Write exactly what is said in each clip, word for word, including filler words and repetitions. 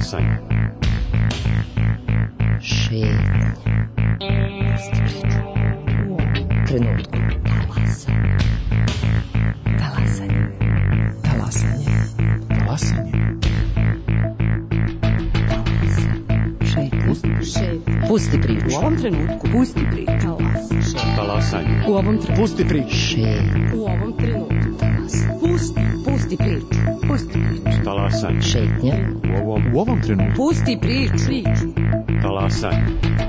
Talasanje. Šetnja. U ovom trenutku. Talasanje. Talasanje. Talasanje. Talasanje. Šetnja. Pusti priču. U ovom trenutku. Pusti priču. Talasanje. U ovom trenutku. Pusti priču. Šetnja. U ovom trenutku. Pusti. Pusti priču. Pusti priču. Talasanje. Šetnja. U ovom, U ovom trenutku. Pusti priču. Priču. talasanje.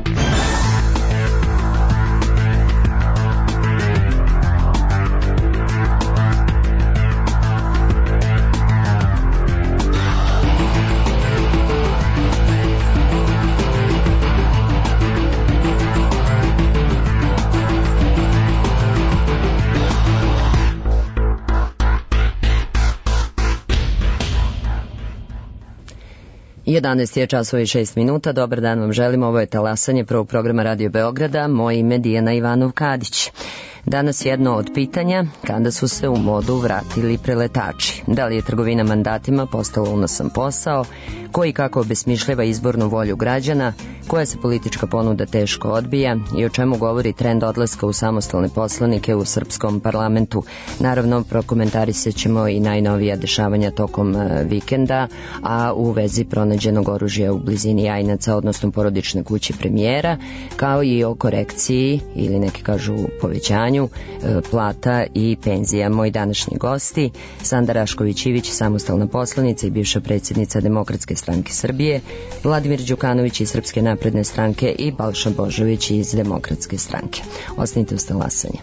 jedanaest je časova i šest minuta. Dobar dan vam želim. Ovo je Talasanje prvog programa Radio Beograda. Moje ime je Dijana Ivanov-Kadić. Danas jedno od pitanja, kada su se u modu vratili preletači. Da li je trgovina mandatima postala unosan posao, koji kako obesmišljava izbornu volju građana, koja se politička ponuda teško odbija i o čemu govori trend odlaska u samostalne poslanike u srpskom parlamentu. Naravno, prokomentarisat ćemo i najnovija dešavanja tokom vikenda, a u vezi pronađenog oružja u blizini Jajinaca, odnosno porodične kuće premijera, kao i o korekciji, ili neki kažu povećanju, plata i penzija. Moji današnji gosti, Sanda Rašković-Ivić, samostalna poslanica i bivša predsjednica Demokratske stranke Srbije, Vladimir Đukanović iz Srpske napredne stranke i Balša Božović iz Demokratske stranke. Ostanite uz Talasanje.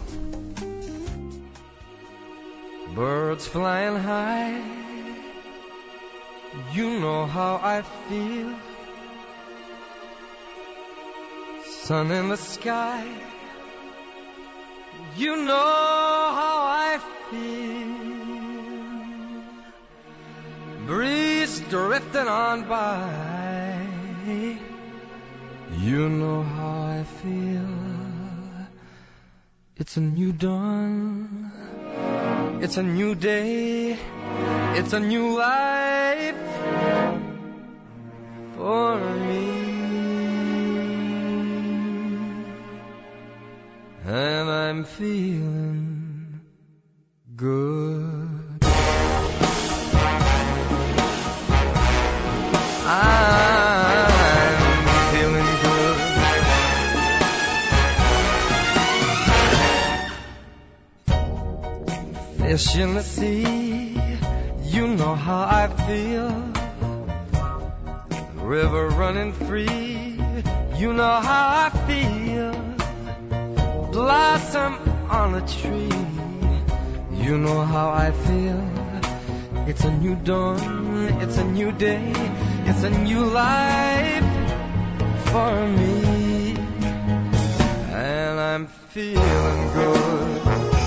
Birds flying high, you know how I feel. Sun in the sky, you know how I feel. Breeze drifting on by, you know how I feel. It's a new dawn, it's a new day, it's a new life for me. And I'm feeling good. I'm feeling good. Fish in the sea, you know how I feel. River running free, you know how I feel. Blossom on a tree, you know how I feel. It's a new dawn, it's a new day, it's a new life for me. And I'm feeling good.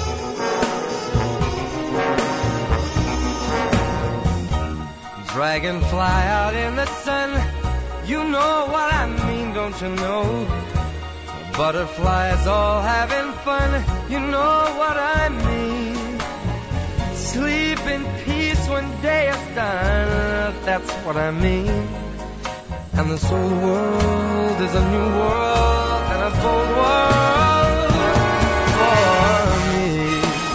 Dragonfly out in the sun, you know what I mean, don't you know? Butterflies all having fun, you know what I mean. Sleep in peace when day is done, that's what I mean. And this old world is a new world and a bold world for me.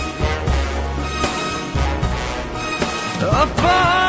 Above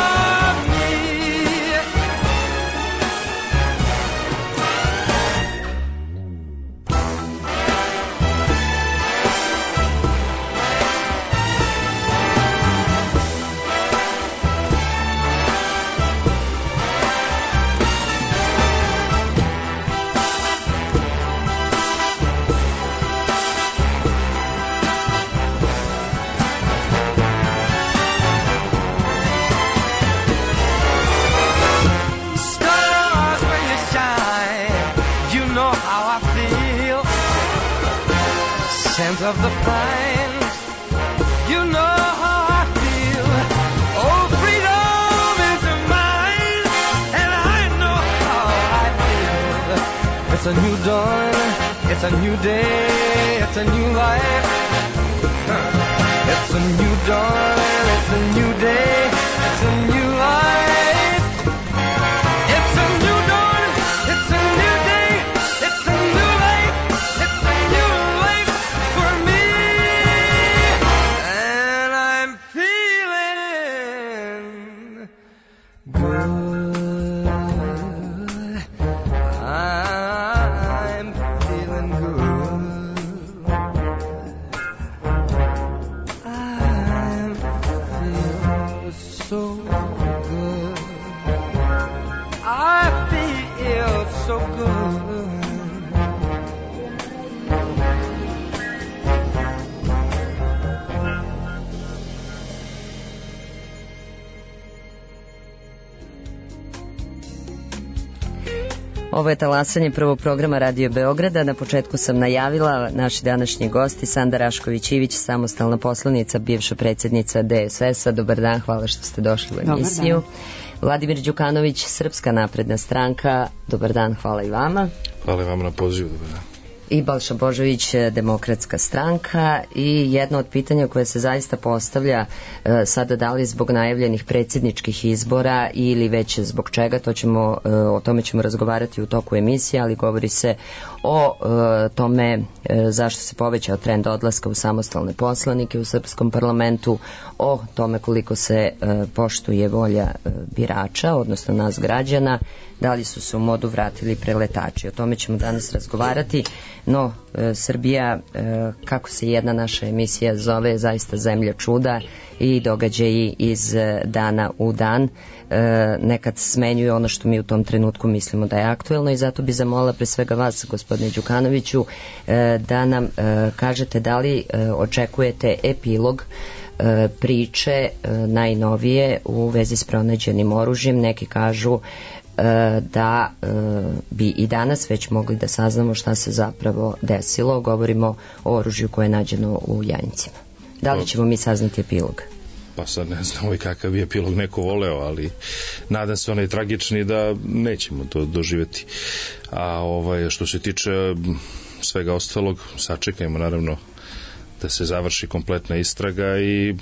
of the pine, you know how I feel. Oh, freedom is mine, and I know how I feel. It's a new dawn, it's a new day, it's a new life. It's a new dawn, it's a new day, it's a new life so good. I feel so good. Ovo je talasanje prvog programa Radio Beograda. Na početku sam najavila naši današnji gosti Sanda Rašković-Ivić, samostalna poslanica, bivša predsjednica D S S-a. Dobar dan, hvala što ste došli u emisiju. Vladimir Đukanović, Srpska napredna stranka. Dobar dan, hvala i vama. Hvala i vama na pozivu, dobar dan. I Balša Božović, Demokratska stranka. I jedno od pitanja koje se zaista postavlja e, sada, da li zbog najavljenih predsjedničkih izbora ili već zbog čega, to ćemo, e, o tome ćemo razgovarati u toku emisije, ali govori se o e, tome e, zašto se povećao trend odlaska u samostalne poslanike u srpskom parlamentu, o tome koliko se e, poštuje volja e, birača, odnosno nas građana, da li su se u modu vratili preletači. O tome ćemo danas razgovarati, no e, Srbija, e, kako se jedna naša emisija zove, zaista zemlja čuda i događaji iz e, dana u dan e, nekad smenjuju ono što mi u tom trenutku mislimo da je aktuelno, i zato bi zamolila pre svega vas, gospodine Đukanoviću, e, da nam e, kažete da li e, očekujete epilog e, priče e, najnovije u vezi s pronađenim oružjem. Neki kažu da e, bi i danas već mogli da saznamo šta se zapravo desilo. Govorimo o oružju koje je nađeno u Jajincima. Da li ćemo mi saznati epilog? Pa sad ne znam ovaj kakav bi epilog neko voleo, ali nadam se onaj tragični da nećemo to doživjeti. A ovaj, što se tiče svega ostalog, sačekajmo naravno da se završi kompletna istraga i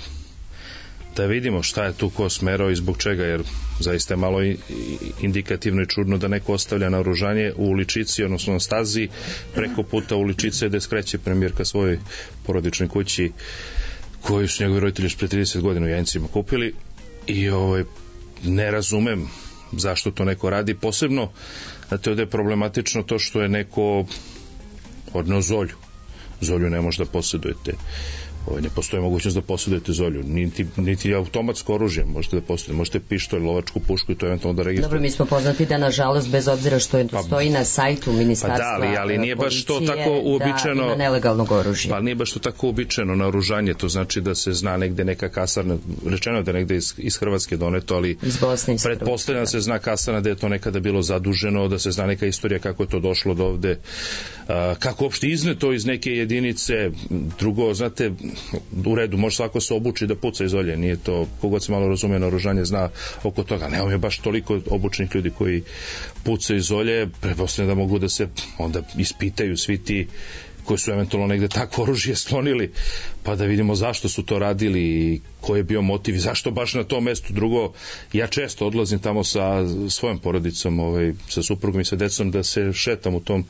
da vidimo šta je tu ko smerao i zbog čega, jer zaista je malo indikativno i čudno da neko ostavlja naoružanje u Uličici, odnosno na stazi preko puta Uličice, gde skreće premijerka svojoj porodičnoj kući koju su njegovi roditelji još pre trideset godina u Jajincima kupili. I ovaj, ne razumem zašto to neko radi, posebno da te ovde je problematično to što je neko odneo Zolju. Zolju ne može da posjedujete. Ovo, ne postoji mogućnost da posjedujete Zolju, niti, niti automatsko oružje možete da posjedujete, možete pištolj, lovačku pušku i to eventualno da registrujete. Dobro, mi smo poznati da nažalost, bez obzira što je, pa, stoji na sajtu ministarstva, pa da, ali, ali nije baš to tako uobičajeno, da ima nelegalnog oružja. Pa nije baš to tako uobičajeno naoružanje, to znači da se zna negde neka kasarna, rečeno da je negde iz, iz Hrvatske doneto, ali pretpostavljam da se zna kasarna da je to nekada bilo zaduženo, da se zna neka istorija kako je to došlo do ovde, a, kako uopšte izneto iz neke jedinice. Drugo, znate, u redu, može svako se obuči da puca iz Olje, nije to, kogod se malo razume na oružanje zna oko toga, ne, je baš toliko obučenih ljudi koji pucaju iz Olje, pretpostavljam da mogu da se onda ispitaju svi ti koji su eventualno negde takvo oružje sklonili, pa da vidimo zašto su to radili i koji je bio motiv i zašto baš na tom mestu. Drugo, ja često odlazim tamo sa svojom porodicom, ovaj, sa suprugom i sa decom, da se šetam u tom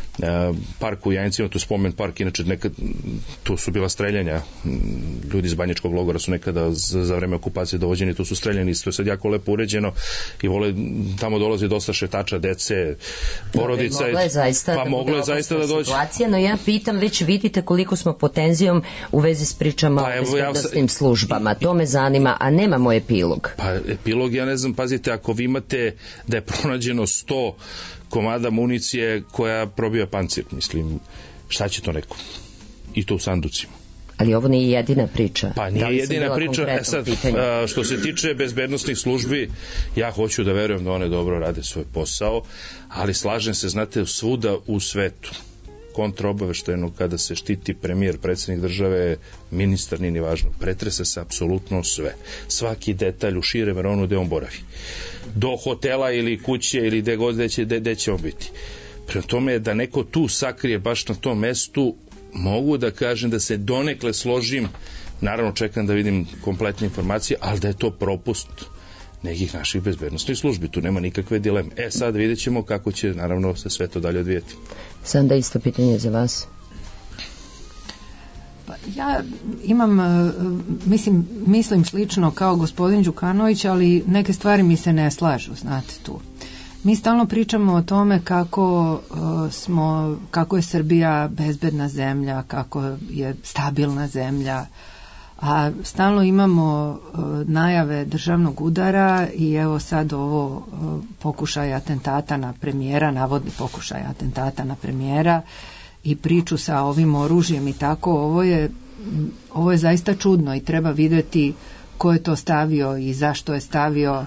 e, parku u Jajincima, tu spomen park, inače nekad tu su bila streljanja, ljudi iz Banjičkog logora su nekada za, za vreme okupacije dovođeni, tu su streljani, to je sad jako lepo uređeno i vole, tamo dolazi dosta šetača, dece, porodica. Mogla je zaista, pa da, moglo je zaista da dođe. Situacija, no ja pitam, već vidite koliko smo pod tenzijom u vezi s pričama pa, o bezbednosnim ja, službama. To me zanima, a nemamo epilog. Pa epilog, ja ne znam, pazite, ako vi imate da je pronađeno sto komada municije koja probija pancir, mislim, šta će to neko? I to u sanducima. Ali ovo nije jedina priča. Pa nije jedina priča. E sad, a, što se tiče bezbednosnih službi, ja hoću da verujem da one dobro rade svoj posao, ali slažem se, znate, svuda u svetu kontraobaveštajno, kada se štiti premijer, predsjednik države, ministar, nije ni važno, pretrese se apsolutno sve. Svaki detalj u širem veronu gde on boravi. Do hotela ili kuće ili gde god gde će, gde, gde će on biti. Prema tome, da neko tu sakrije baš na tom mestu, mogu da kažem da se donekle složim, naravno čekam da vidim kompletne informacije, ali da je to propust nekih naših bezbednostnih službi, tu nema nikakve dileme. E sad vidjet ćemo kako će naravno se sve to dalje odvijeti. Sanda, isto pitanje za vas. Pa ja imam, mislim, mislim slično kao gospodin Đukanović, ali neke stvari mi se ne slažu, znate tu. Mi stalno pričamo o tome kako uh, smo, kako je Srbija bezbedna zemlja, kako je stabilna zemlja, A stalno imamo najave državnog udara i evo sad ovo pokušaj atentata na premijera, navodni pokušaj atentata na premijera i priču sa ovim oružjem i tako, ovo je, ovo je zaista čudno i treba vidjeti ko je to stavio i zašto je stavio.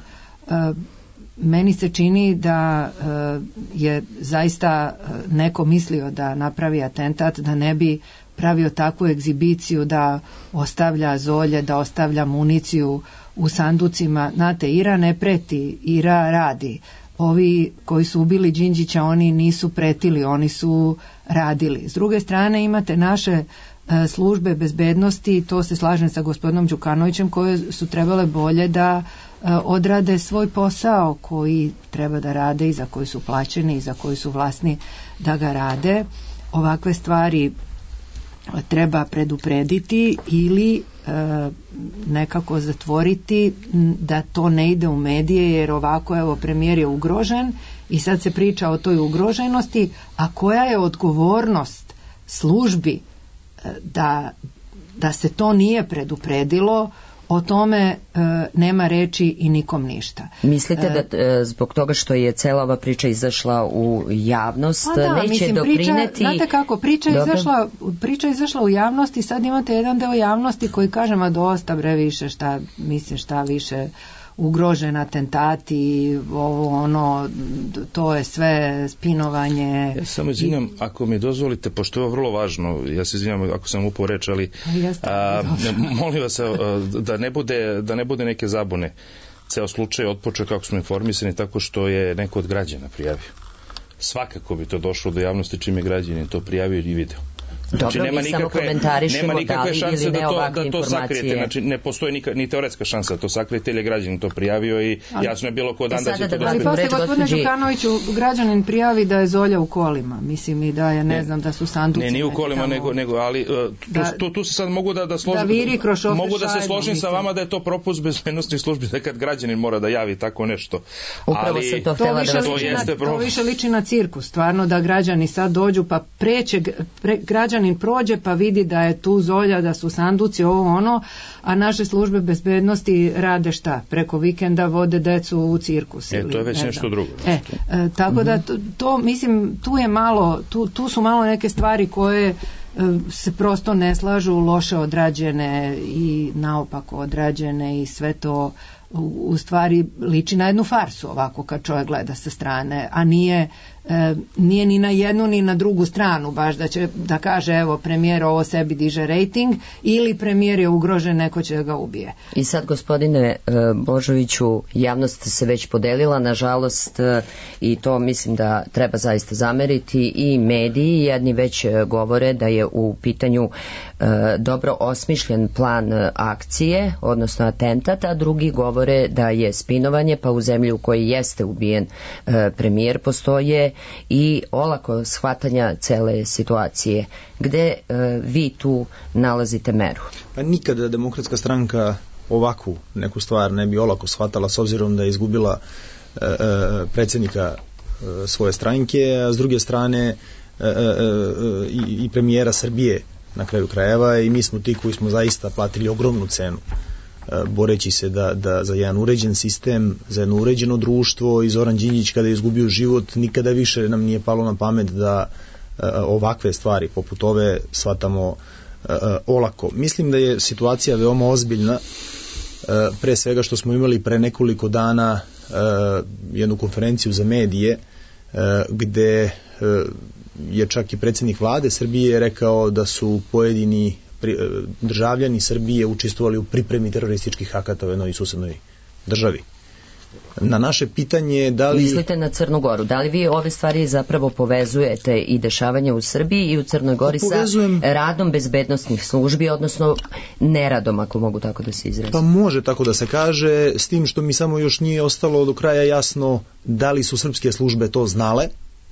Meni se čini da je zaista neko mislio da napravi atentat, da ne bi pravio takvu egzibiciju da ostavlja zolje, da ostavlja municiju u sanducima. Znate, Ira ne preti, Ira radi. Ovi koji su ubili Đinđića, oni nisu pretili, oni su radili. S druge strane imate naše e, službe bezbednosti, to se slažem sa gospodinom Đukanovićem, koje su trebale bolje da e, odrade svoj posao koji treba da rade i za koji su plaćeni i za koji su vlasni da ga rade. Ovakve stvari treba preduprediti ili e, nekako zatvoriti da to ne ide u medije, jer ovako evo premijer je ugrožen i sad se priča o toj ugroženosti, a koja je odgovornost službi e, da, da se to nije predupredilo, o tome e, nema reči i nikom ništa. Mislite da e, zbog toga što je cela ova priča izašla u javnost, da, neće mislim, doprineti... Priča, znate kako, priča je izašla, priča izašla u javnost i sad imate jedan deo javnosti koji kaže, ma dosta bre više, šta, mislim šta više, ugrožen atentati, ovo ono, to je sve spinovanje. Ja samo izvinjam, i... ako mi dozvolite, pošto je ovo vrlo važno, ja se izvinjam ako sam upao reč, ali a, molim vas a, da ne bude, da ne bude neke zabune. Ceo slučaj je otpočeo kako smo informisani tako što je neko od građana prijavio. Svakako bi to došlo do javnosti čim je građanin to prijavio i video. Znači, dobro, nema nikakve, nema nikakve šanse da to, da to sakrijete, znači ne postoji nika, ni teoretska šansa da to sakrijete, ili je građanin to prijavio i ali, jasno je bilo ko dan da će to dospjeti. Ali posle gospodine Đukanoviću građanin prijavi da je Zolja u kolima, mislim i da je ne, ne znam da su sanduci. Ne, nije u kolima, tamo, nego, nego ali uh, da, tu, tu se sad mogu da, da složim, da mogu da se složim sa vama da je to propust bezbednosnih službi, da kad građanin mora da javi tako nešto. Upravo ali, sam to htjela da vas to, jeste to više liči na cirkus, stvarno da građani sad dođu pa preće, pre, građanin prođe pa vidi da je tu Zolja, da su sanduci, ovo ono, a naše službe bezbednosti rade šta? Preko vikenda vode decu u cirkus. E, ili, to je već ne nešto znam. drugo. E, e, tako mm-hmm. da to, to, mislim, tu je malo, tu, tu su malo neke stvari koje e, se prosto ne slažu, loše odrađene i naopako odrađene i sve to u, u stvari liči na jednu farsu ovako kad čovjek gleda sa strane, a nije E, nije ni na jednu ni na drugu stranu baš da će da kaže evo premijer ovo sebi diže rating ili premijer je ugrožen, neko će da ga ubije. I sad gospodine e, Božoviću, javnost se već podelila nažalost e, i to mislim da treba zaista zameriti i mediji, jedni već govore da je u pitanju e, dobro osmišljen plan akcije, odnosno atentat, a drugi govore da je spinovanje, pa u zemlji u kojoj jeste ubijen e, premijer postoje i olako shvatanja cele situacije. Gde e, vi tu nalazite meru? Pa nikada Demokratska stranka ovakvu neku stvar ne bi olako shvatala s obzirom da je izgubila e, e, predsjednika e, svoje stranke, a s druge strane e, e, e, i, i premijera Srbije na kraju krajeva i mi smo ti koji smo zaista platili ogromnu cenu boreći se da, da za jedan uređen sistem, za jedno uređeno društvo i Zoran Đinđić kada je izgubio život nikada više nam nije palo na pamet da uh, ovakve stvari poput ove shvatamo uh, olako. Mislim da je situacija veoma ozbiljna, uh, pre svega što smo imali pre nekoliko dana uh, jednu konferenciju za medije uh, gde uh, je čak i predsjednik vlade Srbije rekao da su pojedini državljani Srbije učestvovali u pripremi terorističkih akata u jednoj susednoj državi. Na naše pitanje da li... Mislite na Crnu Goru. Da li vi ove stvari zapravo povezujete i dešavanje u Srbiji i u Crnoj Gori Povezujem... sa radom bezbednosnih službi, odnosno neradom, ako mogu tako da se izrazim? Pa može tako da se kaže, s tim što mi samo još nije ostalo do kraja jasno da li su srpske službe to znale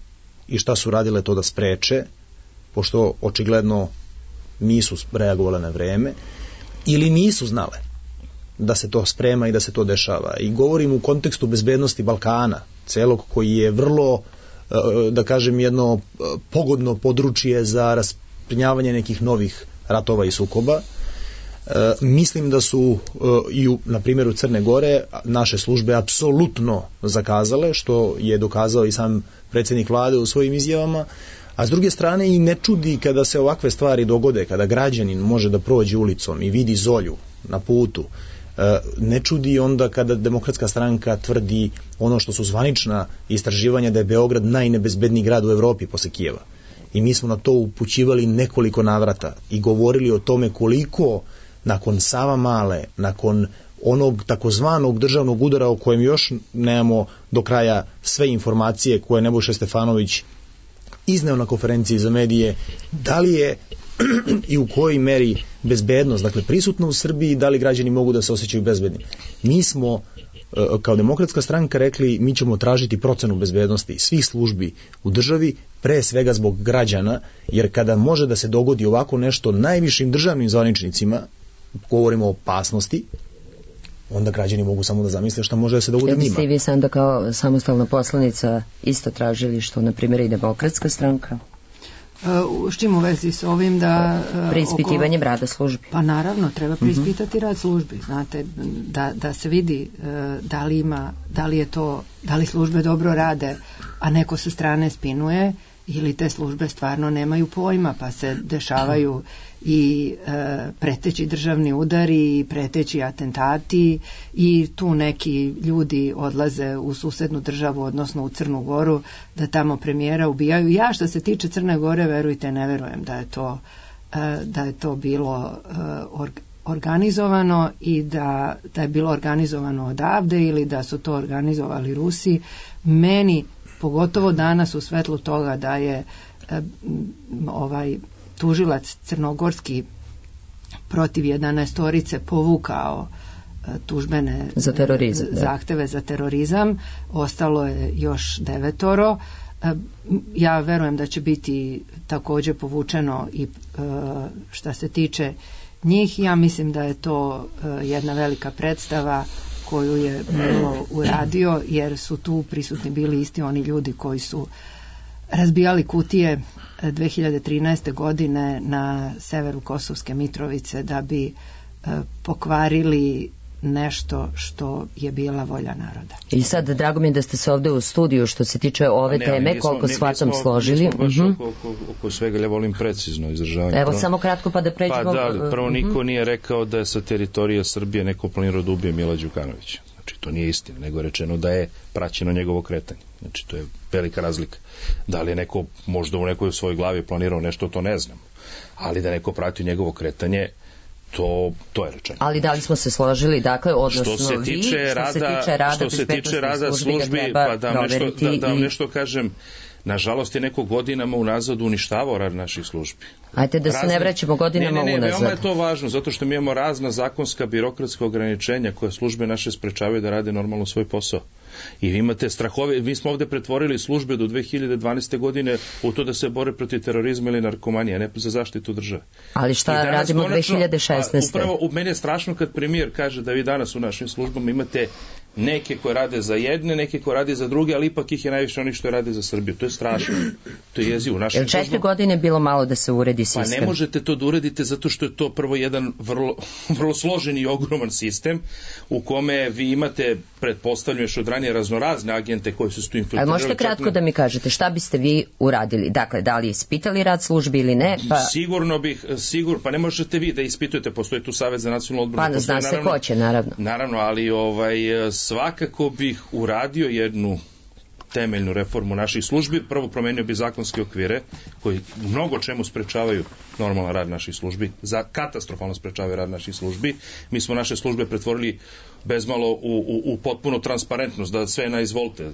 i šta su radile to da spreče, pošto očigledno nisu reagovale na vreme ili nisu znale da se to sprema i da se to dešava. I govorim u kontekstu bezbednosti Balkana, celog koji je vrlo, da kažem, jedno pogodno područje za rasprinjavanje nekih novih ratova i sukoba. E, mislim da su e, i u, na primjeru Crne Gore naše službe apsolutno zakazale, što je dokazao i sam predsjednik vlade u svojim izjavama, a s druge strane i ne čudi kada se ovakve stvari dogode, kada građanin može da prođe ulicom i vidi zolju na putu, e, ne čudi onda kada Demokratska stranka tvrdi ono što su zvanična istraživanja da je Beograd najnebezbedniji grad u Evropi posle Kijeva. I mi smo na to upućivali nekoliko navrata i govorili o tome koliko nakon Savamale, nakon onog takozvanog državnog udara o kojem još nemamo do kraja sve informacije koje Nebojša Stefanović izneo na konferenciji za medije, da li je i u kojoj meri bezbednost, dakle prisutna u Srbiji, da li građani mogu da se osjećaju bezbedni. Mi smo kao Demokratska stranka rekli mi ćemo tražiti procenu bezbednosti svih službi u državi, pre svega zbog građana, jer kada može da se dogodi ovako nešto najvišim državnim zvaničnicima, govorimo o opasnosti, onda građani mogu samo da zamisle šta može da se dogodi njima. Jel biste i vi sam da kao samostalna poslanica isto tražili što, na primjer, i Demokratska stranka? Uh, s čim u vezi s ovim da... Uh, Preispitivanjem oko... rada službi. Pa naravno, treba preispitati uh-huh. rad službi, znate, da, da se vidi uh, da li ima, da li je to, da li službe dobro rade, a neko sa strane spinuje, ili te službe stvarno nemaju pojma, pa se dešavaju i e, preteći državni udari, i preteći atentati, i tu neki ljudi odlaze u susednu državu, odnosno u Crnu Goru, da tamo premijera ubijaju. Ja što se tiče Crne Gore, verujte, ne verujem da je to, e, da je to bilo e, or, organizovano i da, da je bilo organizovano odavde ili da su to organizovali Rusi. Meni pogotovo danas u svetlu toga da je e, ovaj tužilac crnogorski protiv jedanaestorice povukao e, tužbene za terorizam, e, zahteve za terorizam, ostalo je još devetoro. E, ja verujem da će biti također povučeno i e, šta se tiče njih. Ja mislim da je to e, jedna velika predstava koju je Milo uradio, jer su tu prisutni bili isti oni ljudi koji su razbijali kutije dve hiljade trinaeste. godine na severu Kosovske Mitrovice da bi e, pokvarili nešto što je bila volja naroda. I sad, drago mi je da ste se ovdje u studiju što se tiče ove ne, teme, nismo, koliko shvatam složili. Nismo baš uh-huh. oko, oko, oko svega, ja volim precizno izražavanje. Evo, prvo, samo kratko pa da pređemo. Pa da, prvo niko uh-huh. nije rekao da je sa teritorije Srbije neko planirao da ubije Mila Đukanovića. Znači, to nije istina, nego je rečeno da je praćeno njegovo kretanje. Znači, to je velika razlika. Da li je neko možda u nekoj svojoj glavi planirao nešto, to ne znam. Ali da neko prati njegovo kretanje, To, to je rečeno. Ali da li smo se složili, dakle, odnosno što se tiče vi, rada, što se tiče rada, što se tiče rada službi, pa da vam nešto, da, da vam nešto kažem, nažalost je neko godinama unazad uništavao rad naših službi. Ajte da razne, se ne vraćamo godinama unazad. Ne, ne, ne, unazad. Veoma je to važno, zato što mi imamo razna zakonska birokratska ograničenja koje službe naše sprečavaju da rade normalno svoj posao. I vi imate strahove, mi smo ovdje pretvorili službe do dve hiljade dvanaeste. godine u to da se bore protiv terorizma ili narkomanije, ne za zaštitu države. Ali šta radimo konačno, dve hiljade šesnaeste. Upravo u mene je strašno kad premijer kaže da vi danas u našim službama imate neke koje rade za jedne, neke koje rade za druge, ali ipak ih je najviše onih što rade za Srbiju. To je strašno. To je jezivo. Jel četiri službama godine bilo malo da se uredi sistem? Pa ne možete to da uredite zato što je to prvo jedan vrlo, vrlo složen i ogroman sistem u kome vi imate, pretpostavljam još od ranije, raznorazne agente koji su tu infiltrirali. Ali možete kratko ne... da mi kažete šta biste vi uradili? Dakle, da li ispitali rad službi ili ne? Pa... Sigurno bih, sigurno, pa ne možete vi da ispitujete, postoji tu Savet za nacionalnu odbranu. Pa zna se ko će, naravno. Naravno, ali ovaj, svakako bih uradio jednu temeljnu reformu naših službi. Prvo promenio bi zakonske okvire koji mnogo čemu sprečavaju normalan rad naših službi, za katastrofalno sprečavaju rad naših službi. Mi smo naše službe pretvorili bezmalo u, u, u potpuno transparentnost, da sve na izvolte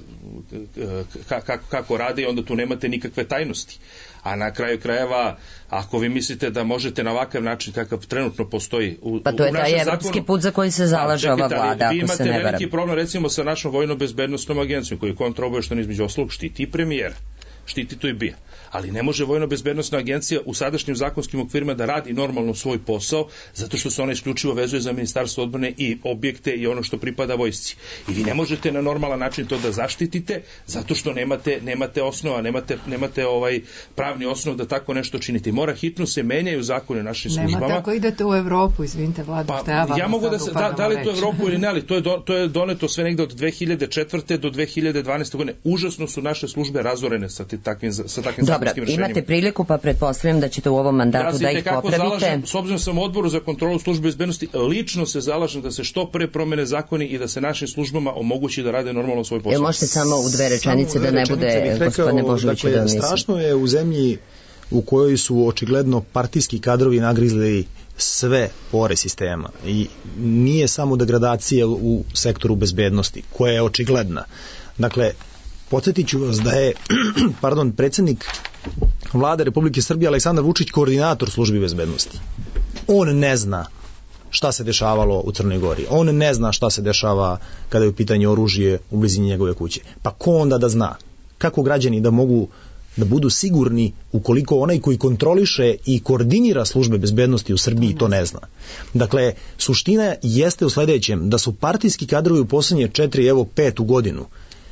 kako, kako rade i onda tu nemate nikakve tajnosti. A na kraju krajeva, ako vi mislite da možete na ovakav način kakav trenutno postoji u, pa to je taj evropski zakonu, put za koji se zalaže ova vlada, vi ako se ne varam. Veliki problem recimo sa našom vojno-bezbednostnom agencijom koju kontrolobavešten između oslog štiti premijer. štiti to i bija. Ali ne može vojno-bezbednosna agencija u sadašnjim zakonskim okvirima da radi normalno svoj posao, zato što se ona isključivo vezuje za Ministarstvo odbrane i objekte i ono što pripada vojsci. I vi ne možete na normalan način to da zaštitite, zato što nemate, nemate osnova, nemate, nemate ovaj pravni osnov da tako nešto činite. Mora hitno se menjaju zakone našim Nema službama. Nema tako, idete u Evropu, izvinite Vlado, pa, šta ja vam ja mogu da se, da, da li to u Evropu ili ne, ali to je, do, to je doneto sve negde od dve hiljade četvrte do dve hiljade dvanaeste godine. Užasno su naše službe razorene sa takvim, sa takvim Dobro, imate priliku, pa pretpostavljam da ćete u ovom mandatu ja da ih popravite. Zalažem, s obzirom sam u odboru za kontrolu službe bezbednosti, lično se zalažem da se što pre promene zakoni i da se našim službama omogući da rade normalno svoj posao. Jel možete samo u dve rečenice da ne bude gospodine Božoviću da mislim? Strašno je u zemlji u kojoj su očigledno partijski kadrovi nagrizli sve pore sistema i nije samo degradacija u sektoru bezbednosti, koja je očigledna. Dakle, podsjetit ću vas da je pardon, predsjednik Vlade Republike Srbije Aleksandar Vučić koordinator službi bezbednosti. On ne zna šta se dešavalo u Crnoj Gori. On ne zna šta se dešava kada je u pitanju oružje u blizini njegove kuće. Pa ko onda da zna? Kako građani da mogu da budu sigurni ukoliko onaj koji kontroliše i koordinira službe bezbednosti u Srbiji to ne zna? Dakle, suština jeste u sledećem, da su partijski kadrovi u poslednje četiri, evo petu godinu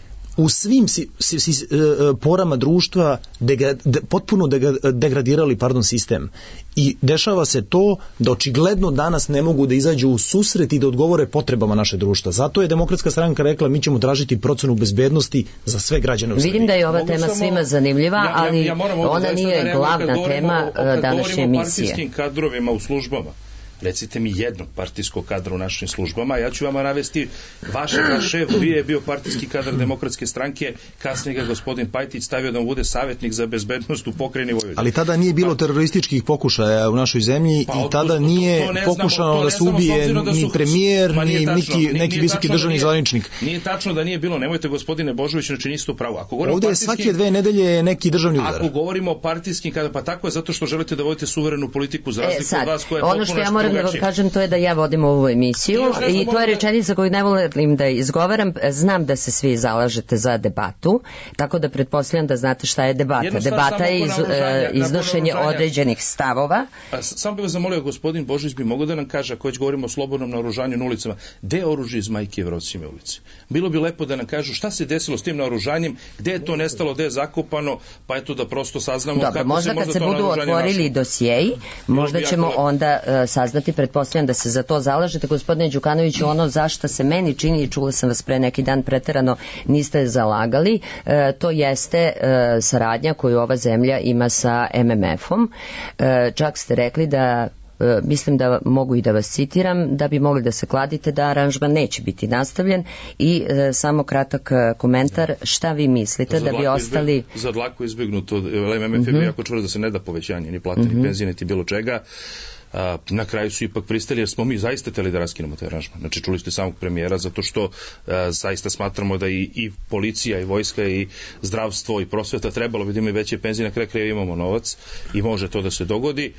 u svim si, si, si, porama društva degra, de, potpuno degradirali pardon, sistem. I dešava se to da očigledno danas ne mogu da izađu u susret i da odgovore potrebama naše društva. Zato je Demokratska stranka rekla mi ćemo tražiti procenu bezbednosti za sve građane u Srbiji. Vidim da je ova Mogu tema samo, svima zanimljiva, ja, ali ja, ja ona nije da glavna kad tema o, današnje emisije. O partijskim kadrovima u službama. Recite mi jednog partijskog kadra u našim službama, ja ću vam navesti vašeg šef, bio je bio partijski kadar Demokratske stranke, kasnije ga gospodin Pajtić stavio da mu bude savjetnik za bezbednost u pokrajini Vojvodine. Ali tada nije bilo terorističkih pokušaja u našoj zemlji pa, i tada nije to, to pokušano da se ubije da ni premijer, ni neki, neki nije visoki tačno, državni zvaničnik. Nije tačno da nije bilo, nemojte gospodine Božović, znači niste u pravu. Ako govorimo ovdje je svake dve nedelje neki državni udar. Ako govorimo o partijskim kadrima, pa tako je zato što želite da vodite suverenu politiku za razliku e, sad, od vas koja je ono što ja moram da vam kažem to je da ja vodim ovu emisiju i to je rečenica koju ne volim da izgovaram. Znam da se svi zalažete za debatu, tako da pretpostavljam da znate šta je debata. Jedno debata je iz, iznošenje određenih stavova. Samo bih vas zamolio, gospodin Božić bi mogao da nam kaže, ako već govorimo o slobodnom naoružanju na ulicama, gde je oružje iz Majke Jevrosime ulice? Bilo bi lepo da nam kažu šta se desilo s tim naoružanjem, gde je to nestalo, gde je zakopano, pa eto da prosto saznamo Dobro, kako možda se možda kad se budu otvorili dosjeji, možda ćemo jako... onda uh, saznati, pretpostavljam da se za to zalažete. Gospodine Đukanoviću, ono zašto se meni čini, čula sam vas pre neki dan preterano, niste zalagali, e, to jeste e, saradnja koju ova zemlja ima sa em em efom. E, čak ste rekli da e, mislim da mogu i da vas citiram, da bi mogli da se kladite da aranžman neće biti nastavljen i e, samo kratak komentar, šta vi mislite da bi ostali... Izbjeg, za dlaku izbjegnuto, em em ef mm-hmm. je jako čvrst da se ne da povećanje, ni plate, mm-hmm. ni penzije, niti bilo čega. A, na kraju su ipak pristali jer smo mi zaista teli da raskinemo taj aranžman. Znači čuli ste samog premijera zato što a, zaista smatramo da i, i policija i vojska i zdravstvo i prosveta trebalo bi da imaju veće penzije, na kraju kraja imamo novac i može to da se dogodi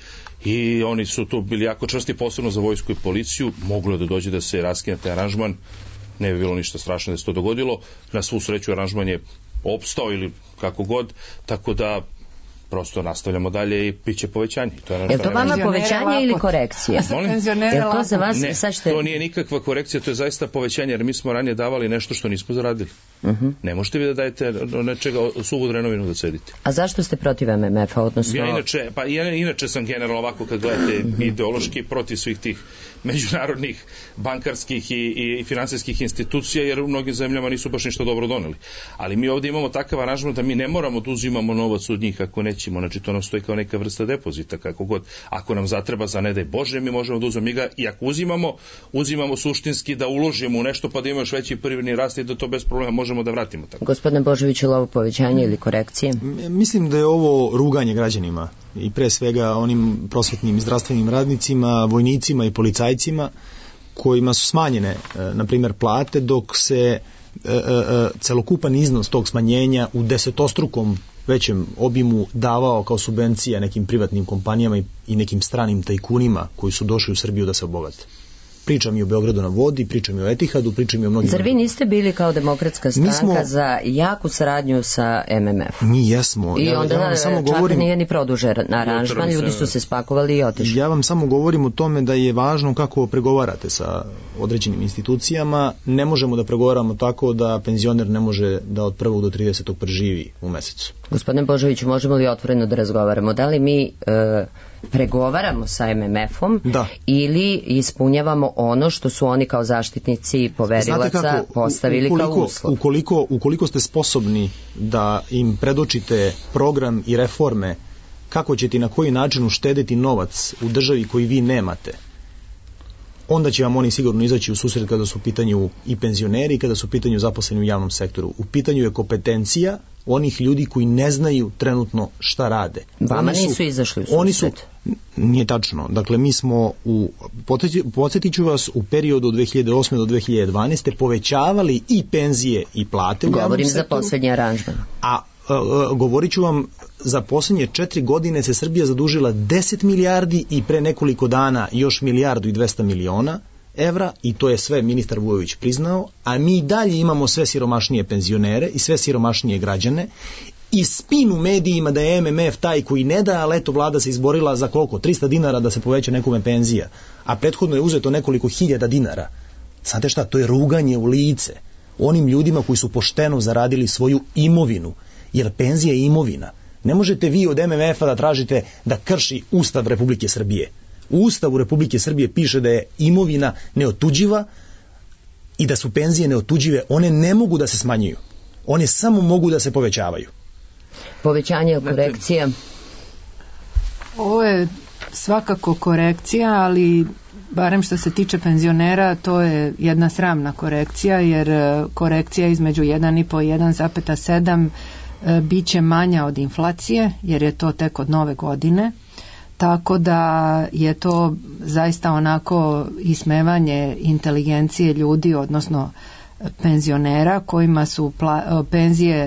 i oni su tu bili jako čvrsti, posebno za vojsku i policiju. Moglo da dođe da se raskine taj aranžman, ne bi bilo ništa strašno da se to dogodilo. Na svu sreću aranžman je opstao ili kako god, tako da prosto nastavljamo dalje i bit će povećanje. To je, je to vama povećanje ili korekcija? Je to za vas? Ne, sad ćete... to nije nikakva korekcija, to je zaista povećanje, jer mi smo ranije davali nešto što nismo zaradili. Uh-huh. Ne možete vi da dajete nečega suvu drenovinu da cedite. A zašto ste protiv em em efa? Odnosno... Ja inače, pa ja inače sam generalno ovako kad gledate uh-huh. ideološki protiv svih tih međunarodnih bankarskih i, i finansijskih institucija, jer u mnogim zemljama nisu baš ništa dobro doneli. Ali mi ovdje imamo takav aranžman da mi ne moramo da uzimamo novac od njih ako nećemo. Znači to nam stoji kao neka vrsta depozita, kako god. Ako nam zatreba za ne daj Bože, mi možemo da uzmemo ga i ako uzimamo, uzimamo suštinski da uložimo u nešto pa da imamo još veći privredni rast i da to bez problema možemo da vratimo. Tako. Gospodine Božoviću, ovo povećanje ili korekcije? Mislim da je ovo ruganje građanima i pre svega onim prosvetnim i zdravstvenim radnicima, vojnicima i policajcima kojima su smanjene, na primjer, plate, dok se e, e, celokupan iznos tog smanjenja u desetostrukom većem obimu davao kao subvencija nekim privatnim kompanijama i, i nekim stranim tajkunima koji su došli u Srbiju da se obogate. Pričam i o Beogradu na vodi, pričam i o Etihadu, pričam i o mnogim... Zar vi niste bili kao Demokratska stranka smo, za jaku saradnju sa M M F? Mi jesmo. I ja, onda ja samo čak govorim, nije ni produžen aranžman, ljudi su se spakovali i otišli. Ja vam samo govorim o tome da je važno kako pregovarate sa određenim institucijama. Ne možemo da pregovaramo tako da penzioner ne može da od prvog do tridesetog preživi u mesecu. Gospodine Božoviću, možemo li otvoreno da razgovaramo? Da li mi e, pregovaramo sa M M F-om da. ili ispunjavamo ono što su oni kao zaštitnici poverilaca postavili ukoliko, kao uslov? Ukoliko, ukoliko ste sposobni da im predočite program i reforme kako ćete i na koji način uštedeti novac u državi koji vi nemate, onda će vam oni sigurno izaći u susret kada su u pitanju i penzioneri, kada su u pitanju zaposleni u javnom sektoru. U pitanju je kompetencija onih ljudi koji ne znaju trenutno šta rade. Vama oni su, nisu izašli u susret. Oni su, nije tačno. Dakle, mi smo, u, podsjetit ću vas, u periodu od dve hiljade osme do dve hiljade dvanaeste povećavali i penzije i plate u javnom sektoru. Govorim za posljednji aranžman. A Uh, govorit ću vam, za posljednje četiri godine se Srbija zadužila deset milijardi i pre nekoliko dana još milijardu i dvesta miliona evra i to je sve ministar Vujović priznao, a mi dalje imamo sve siromašnije penzionere i sve siromašnije građane i spin u medijima da je M M F taj koji ne da, ali eto vlada se izborila za koliko? trista dinara da se poveća nekome penzija, a prethodno je uzeto nekoliko hiljada dinara. Znate šta, to je ruganje u lice onim ljudima koji su pošteno zaradili svoju imovinu, jer penzija je imovina. Ne možete vi od M M F-a da tražite da krši Ustav Republike Srbije. U Ustavu Republike Srbije piše da je imovina neotuđiva i da su penzije neotuđive. One ne mogu da se smanjuju. One samo mogu da se povećavaju. Povećanje je korekcija? Ovo je svakako korekcija, ali barem što se tiče penzionera, to je jedna sramna korekcija, jer korekcija između jedan i po i jedan zarez sedam bit će manja od inflacije, jer je to tek od nove godine, tako da je to zaista onako ismevanje inteligencije ljudi, odnosno penzionera, kojima su pla- penzije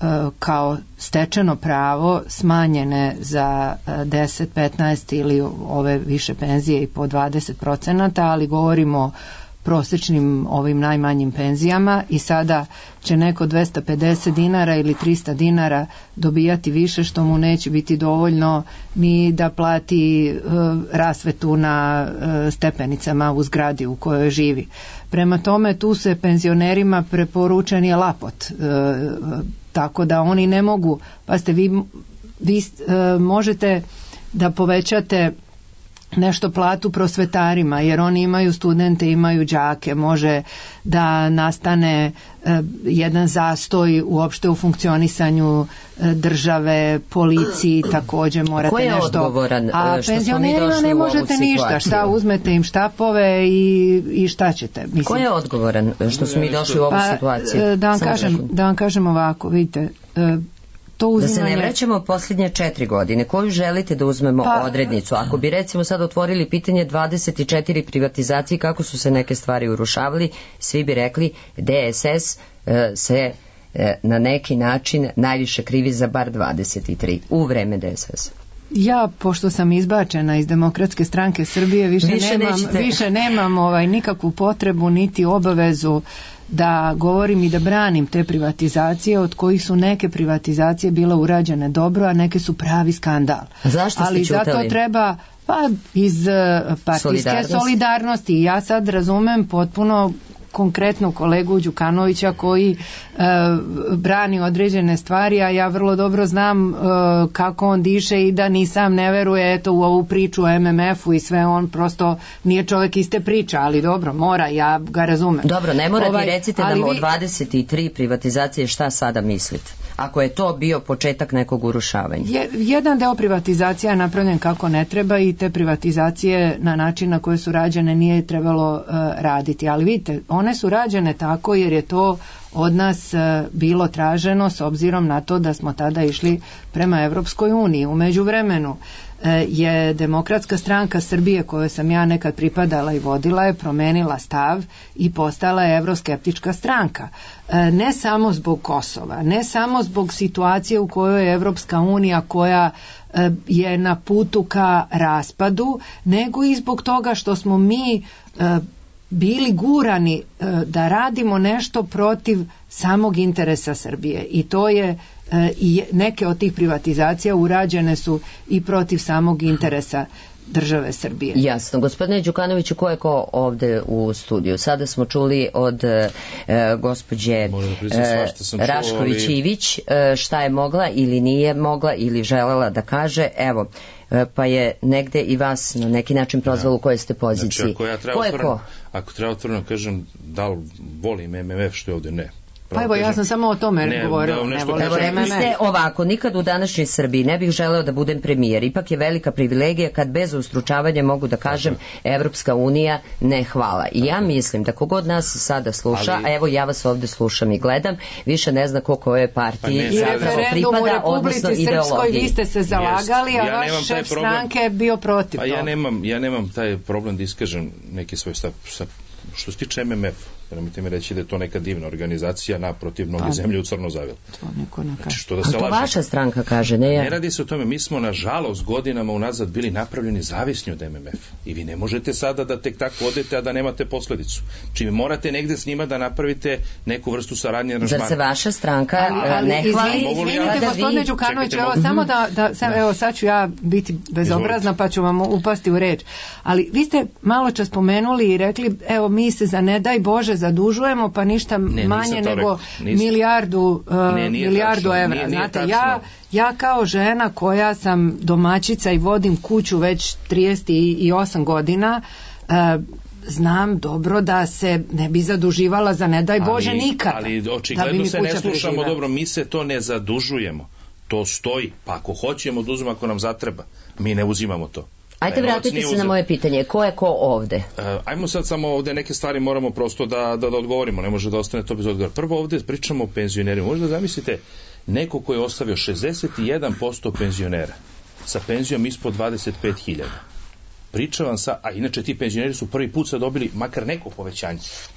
kao stečeno pravo smanjene za deset, petnaest ili ove više penzije i po dvadeset procenata, ali govorimo prosječnim ovim najmanjim penzijama i sada će neko dvesta pedeset dinara ili trista dinara dobijati više, što mu neće biti dovoljno ni da plati uh, rasvetu na uh, stepenicama u zgradi u kojoj živi. Prema tome tu se penzionerima preporučen je lapot, uh, tako da oni ne mogu, pa ste vi, vi uh, možete da povećate nešto platu prosvetarima, jer oni imaju studente, imaju đake, može da nastane e, jedan zastoj uopšte u funkcionisanju e, države, policiji, takođe morate Ko je nešto... odgovoran, a penzionerima ne možete ništa, šta uzmete im štapove i, i šta ćete? Mislim, Ko je odgovoran što smo mi došli u ovu pa, situaciju? Da vam, kažem, da vam kažem ovako, vidite, e, Da se ne vraćamo posljednje četiri godine. Koju želite da uzmemo pa, odrednicu? Ako bi recimo sad otvorili pitanje dvadeset četiri privatizacije, kako su se neke stvari urušavali, svi bi rekli D S S e, se e, na neki način najviše krivi za bar dvadeset tri u vreme D S S. Ja, pošto sam izbačena iz Demokratske stranke Srbije, više, više nemam, više nemam ovaj, nikakvu potrebu niti obavezu da govorim i da branim te privatizacije, od kojih su neke privatizacije bile urađene dobro, a neke su pravi skandal. A zašto Ali ste čutali? Zato treba, pa iz partijske solidarnosti. solidarnosti. Ja sad razumem potpuno konkretno kolegu Đukanovića koji e, brani određene stvari, a ja vrlo dobro znam e, kako on diše i da ni sam ne veruje eto u ovu priču o M M F-u i sve, on prosto nije čovjek iste priče, ali dobro, mora, ja ga razumem. Dobro, ne morate ovaj, recite nam vi... o dvadeset tri privatizacije šta sada mislite, ako je to bio početak nekog urušavanja. Je, jedan deo privatizacija je napravljen kako ne treba i te privatizacije na način na koje su rađene nije trebalo uh, raditi, ali vidite, one su rađene tako jer je to od nas bilo traženo s obzirom na to da smo tada išli prema Evropskoj uniji. U međuvremenu je Demokratska stranka Srbije, kojoj sam ja nekad pripadala i vodila, je promenila stav i postala je evroskeptička stranka. Ne samo zbog Kosova, ne samo zbog situacije u kojoj je Evropska unija koja je na putu ka raspadu, nego i zbog toga što smo mi bili gurani da radimo nešto protiv samog interesa Srbije i to je i neke od tih privatizacija urađene su i protiv samog interesa države Srbije. Jasno. Gospodine Đukanoviću, ko je ko ovde u studiju? Sada smo čuli od e, gospođe e, Rašković-Ivić e, šta je mogla ili nije mogla ili želela da kaže. Evo, e, pa je negde i vas na neki način prozvalo u kojoj ste poziciji. Znači, ako ja treba ko je otvoreno, ko? Ako treba otvoreno kažem da li volim M M F što je ovde, ne. Pa evo, ja sam samo o tome ne, govorila. Ne, ne Evo, rekli ste ovako, nikad u današnjoj Srbiji ne bih želeo da budem premijer. Ipak je velika privilegija kad bez ustručavanja mogu da kažem Evropska unija ne hvala. I ja mislim da kogod nas sada sluša, ali, a evo ja vas ovde slušam i gledam, više ne zna ko koje partiji pa zapravo pripada, odnosno ideologiji. Vi ste se zalagali, a ja vaš šef stranke je bio protiv pa toga. Ja nemam, ja nemam taj problem da iskažem neki svoj stav. Što se tiče M M F, nemojte mi reći da je to neka divna organizacija, naprotiv, mnoge pa, zemlje u crno zavile. To niko ne kaže. Znači, što da se a to laže. Vaša stranka kaže, ne ja. Ne radi se o tome, mi smo nažalost godinama unazad bili napravljeni zavisni od M M F. I vi ne možete sada da tek tako odete, a da nemate posledicu. Či vi morate negde s njima da napravite neku vrstu saradnje. Zar se vaša stranka ali, ali, ne hvali? Izvinite, ja gospodine Đukanović, evo samo da, da sam, evo sad ću ja biti bezobrazna pa ću vam upasti u reč. Ali vi ste malo čas spomenuli i rekli, evo mi se za ne daj Bože zadužujemo pa ništa ne, manje nego milijardu, uh, ne, milijardu tačno, evra. Nije, nije Znate, ja, ja kao žena koja sam domaćica i vodim kuću već trideset osam godina, uh, znam dobro da se ne bi zaduživala za ne daj Bože ali, nikada. Ali očigledno da se ne slušamo preživela. Dobro, mi se to ne zadužujemo. To stoji. Pa ako hoćemo da uzmemo, ako nam zatreba, mi ne uzimamo to. Ajde, vratite se na moje pitanje. Ko je ko ovde? Uh, ajmo sad samo ovde neke stvari moramo prosto da, da, da odgovorimo. Ne može da ostane to bez odgovora. Prvo ovde pričamo o penzionerima. Možda zamislite neko ko je ostavio šezdeset jedan posto penzionera sa penzijom ispod dvadeset pet hiljada. Pričam vam sa, a inače ti penzioneri su prvi put sad dobili makar neko povećanje.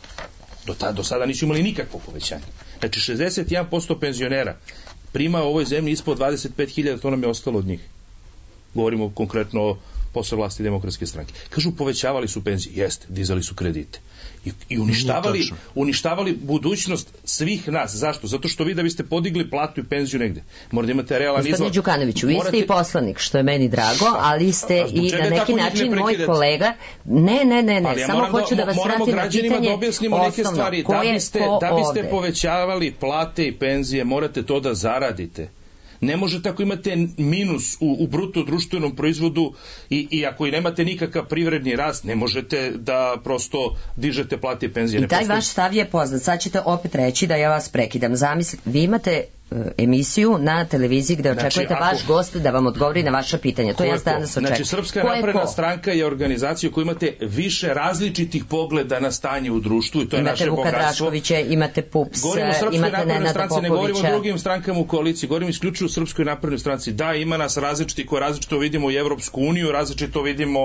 Do, ta, do sada nisu imali nikakvo povećanje. Znači šezdeset jedan posto penzionera prima u ovoj zemlji ispod dvadeset pet hiljada, to nam je ostalo od njih. Govorimo konkretno o posle vlasti Demokratske stranke. Kažu, povećavali su penzije. Jeste, dizali su kredite. I, i uništavali, uništavali budućnost svih nas. Zašto? Zato što vi da biste podigli platu i penziju negde. Morate imate realan izvor. Gospodine Đukanoviću, vi morate... ste i poslanik, što je meni drago, ali ste a, i na neki način moj kolega. Ne, ne, ne, ne. Ja samo hoću da, da vas vratim na pitanje da objasnimo neke stvari. Da biste, da biste povećavali plate i penzije, morate to da zaradite. Ne možete ako imate minus u, u bruto društvenom proizvodu i, i ako i nemate nikakav privredni rast, ne možete da prosto dižete plate i penzije. I taj postoji... vaš stav je poznat. Sad ćete opet reći da ja vas prekidam. Zamislite, vi imate uh, emisiju na televiziji gde očekujete znači, ako... vaš gost da vam odgovori na vaša pitanja. To ja danas očekujem. Znači, Srpska napredna stranka je organizacija u kojoj imate više različitih pogleda na stanje u društvu i to je imate naše Vuka bogatstvo. Imate imate P U P S, imate Nenada Popovića. Ne govorimo o drugim strankama u koaliciji, govorimo isključivo o Srpskoj naprednoj stranci. Da, ima nas različiti koji različito vidimo i Evropsku uniju, različito vidimo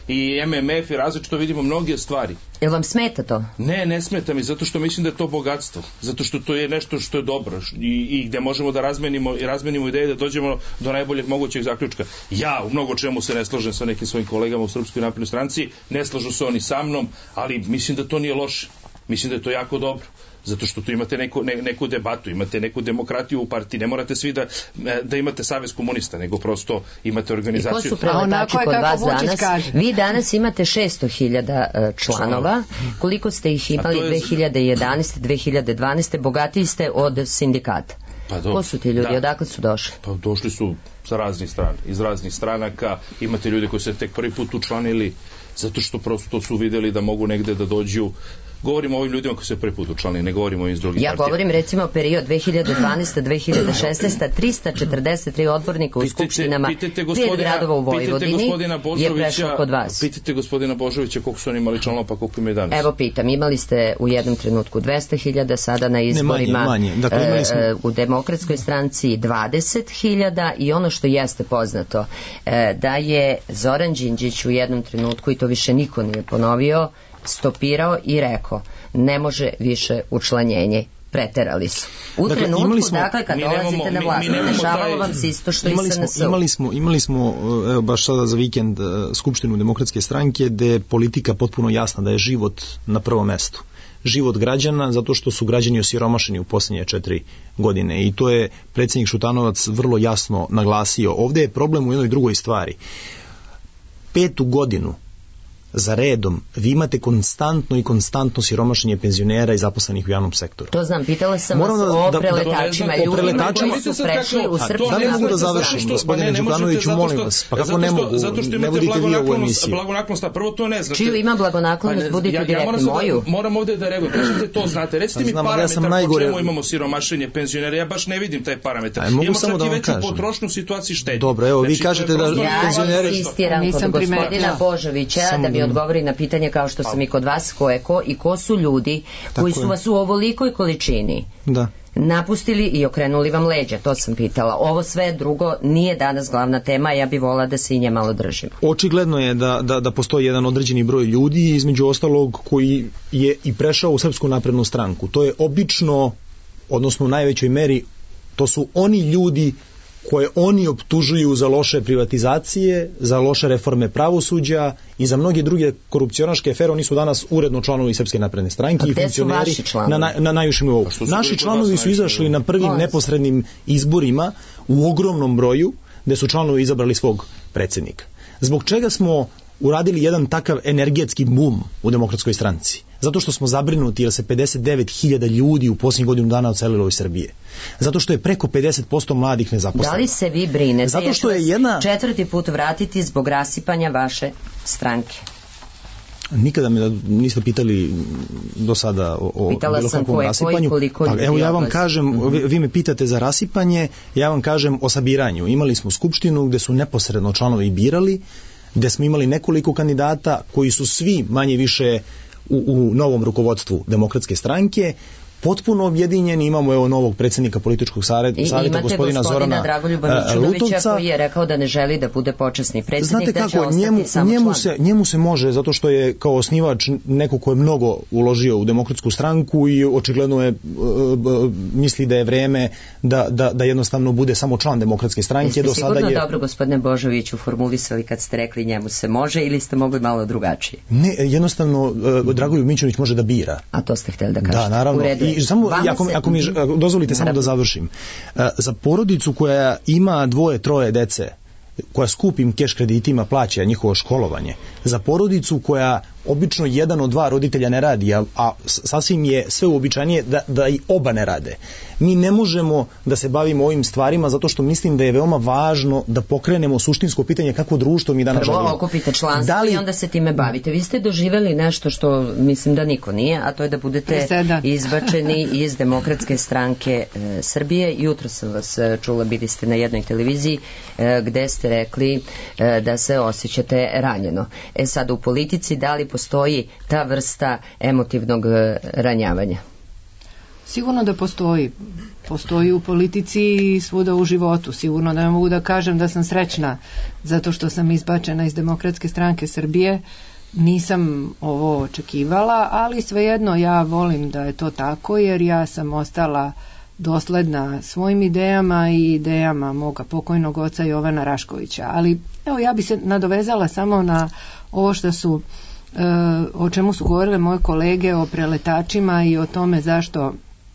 i M M F i različito vidimo mnoge stvari. Jel vam smeta to? Ne, ne smeta mi, zato što mislim da je to bogatstvo. Zato što to je nešto što je dobro i, i gde možemo da razmenimo, i razmenimo ideje da dođemo do najboljeg mogućeg zaključka. Ja u mnogo čemu se ne slažem sa nekim svojim kolegama u Srpskoj naprednoj stranci, ne slažu se oni sa mnom, ali mislim da to nije loše. Mislim da je to jako dobro. Zato što tu imate neku, ne, neku debatu, imate neku demokratiju u partiji, ne morate svi da, da imate savez komunista, nego prosto imate organizaciju. I ko su preletači kod vas danas? Kaže. Vi danas imate šesto hiljada članova, koliko ste ih imali je... dve hiljade jedanaeste. dve hiljade dvanaeste. bogatiji ste od sindikata. Pa do... Ko su ti ljudi, da. Odakle su došli? Pa došli su sa raznih strana, iz raznih stranaka, imate ljude koji se tek prvi put učlanili, zato što prosto su videli da mogu negde da dođu. Govorimo o ovim ljudima koji se prvi put učlanili, ne govorimo o iz drugih ja partija. Ja govorim recimo period dve hiljade dvanaeste. do dve hiljade šesnaeste. trista četrdeset tri odbornika u pitajte, skupštinama pet gradova u Vojvodini je prešlo kod vas. Pitajte gospodina Božovića koliko su oni imali članova pa koliko imaju danas. Evo pitam, imali ste u jednom trenutku dvesta hiljada, sada na izborima ne, manje, manje. Dakle, e, smo... u Demokratskoj stranci dvadeset hiljada i ono što jeste poznato e, da je Zoran Đinđić u jednom trenutku, i to više niko nije ponovio, stopirao i rekao ne može više učlanjenje preterali su. U dakle, trenutku, smo, dakle, kad dolazite nemamo, na vlast, mi, mi dešavalo taj, vam se isto što imali i S N S U. Imali smo, imali smo, evo, baš sada za vikend, Skupštinu Demokratske stranke, gde je politika potpuno jasna da je život na prvom mestu. Život građana, zato što su građani osiromašeni u posljednje četiri godine. I to je predsjednik Šutanovac vrlo jasno naglasio. Ovdje je problem u jednoj drugoj stvari. Petu godinu za redom vi imate konstantno i konstantno siromašenje penzionera i zaposlenih u javnom sektoru. To znam, pitala sam vas o da, preletačima, da, ljudima preletačima, koji su prešli u Srpsku. Da li mogu da završim, gospodine Đukanoviću, molim vas, pa kako ne mogu, ne budite vi ovu emisiju. Blagonaklonost, a prvo to ne znate. Čiju ima blagonaklonost, budite direktni moju. Moram ovdje da reagujem, kažete to znate, recite mi parametar po čemu imamo siromašenje penzionera, ja baš ne vidim taj parametar. Mogu samo da vam kažem. Veću potrošnju situaciji štednje. Dobro, evo, vi kažete da penzioneri... Ja insistiram kod gospodina Božovića da mi odgovori na pitanje kao što sam i kod vas, ko je ko i ko su ljudi koji su vas u ovolikoj količini da. napustili i okrenuli vam leđa, to sam pitala. Ovo sve drugo nije danas glavna tema, ja bih volila da se i nje malo držimo. Očigledno je da, da, da postoji jedan određeni broj ljudi, između ostalog koji je i prešao u Srpsku naprednu stranku. To je obično, odnosno u najvećoj meri, to su oni ljudi koje oni optužuju za loše privatizacije, za loše reforme pravosuđa i za mnoge druge korupcionaške afere. Oni su danas uredno članovi Srpske napredne stranke i funkcioneri na, na, na najvišem nivou. Naši članovi su izašli na prvim neposrednim izborima u ogromnom broju, gde su članovi izabrali svog predsjednika. Zbog čega smo uradili jedan takav energetski bum u Demokratskoj stranci? Zato što smo zabrinuti jer se pedeset devet hiljada ljudi u posljednjih godinu dana odselilo iz Srbije. Zato što je preko pedeset posto mladih nezaposleno. Da li se vi brinete? Zato što je jedna... četvrti put vratiti zbog rasipanja vaše stranke? Nikada me niste pitali do sada o, o bilo kakvom rasipanju. Pa, evo ja vam kažem, mm-hmm. vi, vi me pitate za rasipanje, ja vam kažem o sabiranju. Imali smo skupštinu gde su neposredno članovi birali, gde smo imali nekoliko kandidata koji su svi manje više u, u novom rukovodstvu Demokratske stranke, potpuno objedinjeni. Imamo evo novog predsjednika političkog savjeta, gospodina, gospodina Zorana Lutovca, koji je rekao da ne želi da bude počasni predsjednik. Znate kako, njemu, njemu, se, njemu se može, zato što je kao osnivač neko ko je mnogo uložio u Demokratsku stranku i očigledno je misli da je vreme da, da, da jednostavno bude samo član Demokratske stranke. Jeste do sigurno sada je... dobro, gospodine Božoviću, formulisali kad ste rekli njemu se može ili ste mogli malo drugačije? Ne, jednostavno Dragoljub Mićunović može da bira. A to ste htjeli da kažete? Da, naravno. I samo, ako, se... ako mi dozvolite samo da završim. Za porodicu koja ima dvoje, troje dece, koja skupim keš kreditima plaća njihovo školovanje, za porodicu koja obično jedan od dva roditelja ne radi, a, a sasvim je sve uobičajenije da, da i oba ne rade. Mi ne možemo da se bavimo ovim stvarima zato što mislim da je veoma važno da pokrenemo suštinsko pitanje kako društvo mi danas želimo. Prvo okupite članstvo da li... i onda se time bavite. Vi ste doživjeli nešto što mislim da niko nije, a to je da budete Preseda. izbačeni iz Demokratske stranke e, Srbije. Jutro sam vas čula, bili ste na jednoj televiziji e, gde ste rekli e, da se osjećate ranjeno. E sad u politici da li postoji ta vrsta emotivnog ranjavanja? Sigurno da postoji. Postoji u politici i svuda u životu. Sigurno da ne mogu da kažem da sam srećna zato što sam izbačena iz Demokratske stranke Srbije. Nisam ovo očekivala, ali svejedno ja volim da je to tako jer ja sam ostala dosledna svojim idejama i idejama moga pokojnog oca Jovana Raškovića. Ali evo ja bi se nadovezala samo na ovo što su o čemu su govorile moje kolege o preletačima i o tome zašto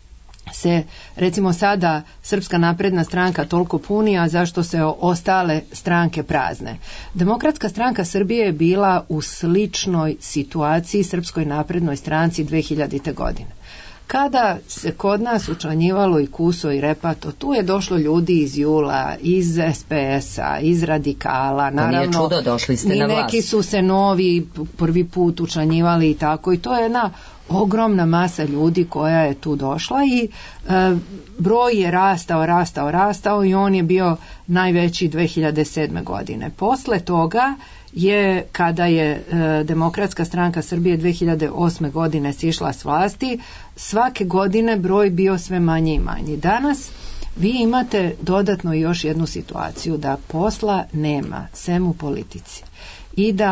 se recimo sada Srpska napredna stranka toliko puni, a zašto se ostale stranke prazne. Demokratska stranka Srbije je bila u sličnoj situaciji Srpskoj naprednoj stranci dve hiljadite godine. Kada se kod nas učlanjivalo i Kuso i Repato, tu je došlo ljudi iz Jula, iz S P S-a, iz Radikala, naravno. To nije čudo, došli ste na vlast. Neki su se novi prvi put učlanjivali i tako, i to je jedna ogromna masa ljudi koja je tu došla i e, broj je rastao, rastao, rastao i on je bio najveći dve hiljade sedme godine. Posle toga je, kada je e, Demokratska stranka Srbije dve hiljade osme godine sišla s vlasti, svake godine broj bio sve manji i manji. Danas vi imate dodatno još jednu situaciju da posla nema, sem u politici, i da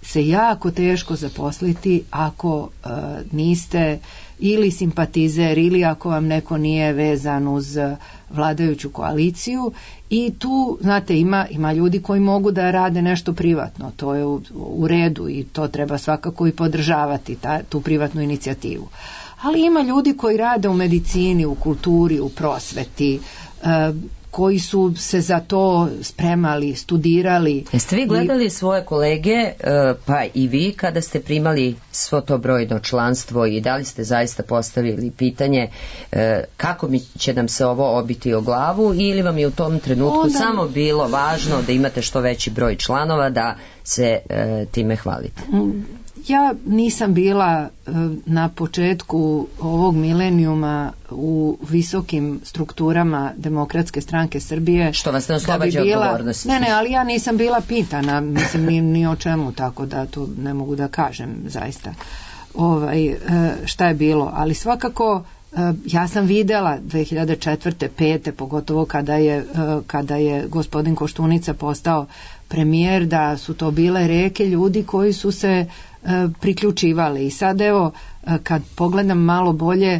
se jako teško zaposliti ako e, niste ili simpatizer ili ako vam neko nije vezan uz vladajuću koaliciju i tu, znate, ima, ima ljudi koji mogu da rade nešto privatno, to je u, u redu i to treba svakako i podržavati, ta, tu privatnu inicijativu. Ali ima ljudi koji rade u medicini, u kulturi, u prosveti, e, koji su se za to spremali, studirali. Jeste vi gledali i svoje kolege, pa i vi, kada ste primali svo to brojno članstvo i da li ste zaista postavili pitanje kako mi će nam se ovo obiti o glavu ili vam je u tom trenutku Onda... samo bilo važno da imate što veći broj članova da se time hvalite? Ja nisam bila na početku ovog milenijuma u visokim strukturama Demokratske stranke Srbije. Što vas ne oslobađa bi bila... odgovornosti? Ne, ne, ali ja nisam bila pitana, mislim, ni, ni o čemu, tako da to ne mogu da kažem zaista ovaj, šta je bilo. Ali svakako ja sam videla dve hiljade četvrte. pete. pogotovo kada je, kada je gospodin Koštunica postao premijer, da su to bile reke ljudi koji su se priključivali. I sad evo, kad pogledam malo bolje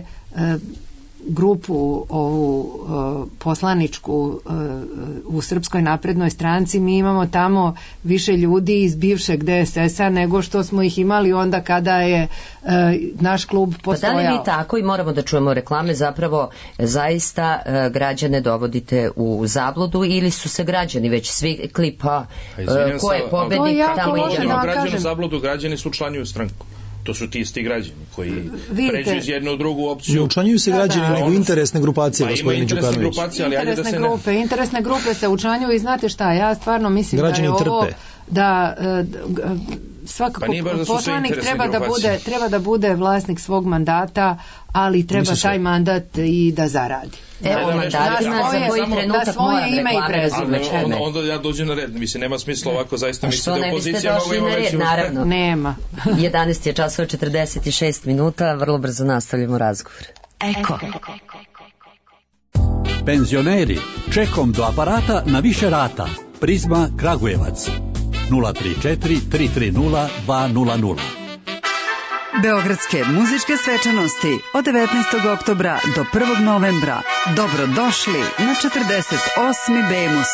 grupu ovu poslaničku u Srpskoj naprednoj stranci, mi imamo tamo više ljudi iz bivšeg D S S-a nego što smo ih imali onda kada je naš klub postojao. Pa da li vi tako, i moramo da čujemo reklame, zapravo zaista građane dovodite u zabludu ili su se građani već svi klipa ko je pobednik, tamo idemo? Da građani u zabludu, građani su učlanjuju u stranku. To su ti isti građani koji Vidite, pređu iz jednu u drugu opciju. Ne učlanjuju se građani, da, da. nego interesne grupacije, pa gospodin Đukanović. Grupacije, ali interesne, ajde da se grupe, ne... interesne grupe se učlanjuju i znate šta, ja stvarno mislim građani da je ovo trpe. da svakako pa da poslanik treba da, bude, treba da bude vlasnik svog mandata, ali treba taj mandat i da zaradi. Evo mandatima za koji trenutak moram reklame razumečene. Onda ja dođem na red, mislim, nema smisla ovako, zaista mislim da opozicija mogu ima veću. Naravno. Nema. jedanaest je časova četrdeset šest minuta, vrlo brzo nastavljamo razgovor. Eko. Penzioneri, čekom do aparata na više rata. Prizma Kragujevac. nula tri četiri tri tri nula dva nula nula. Beogradske muzičke svečanosti od devetnaestog oktobra do prvog novembra. Dobrodošli na četrdeset osmi Bemus.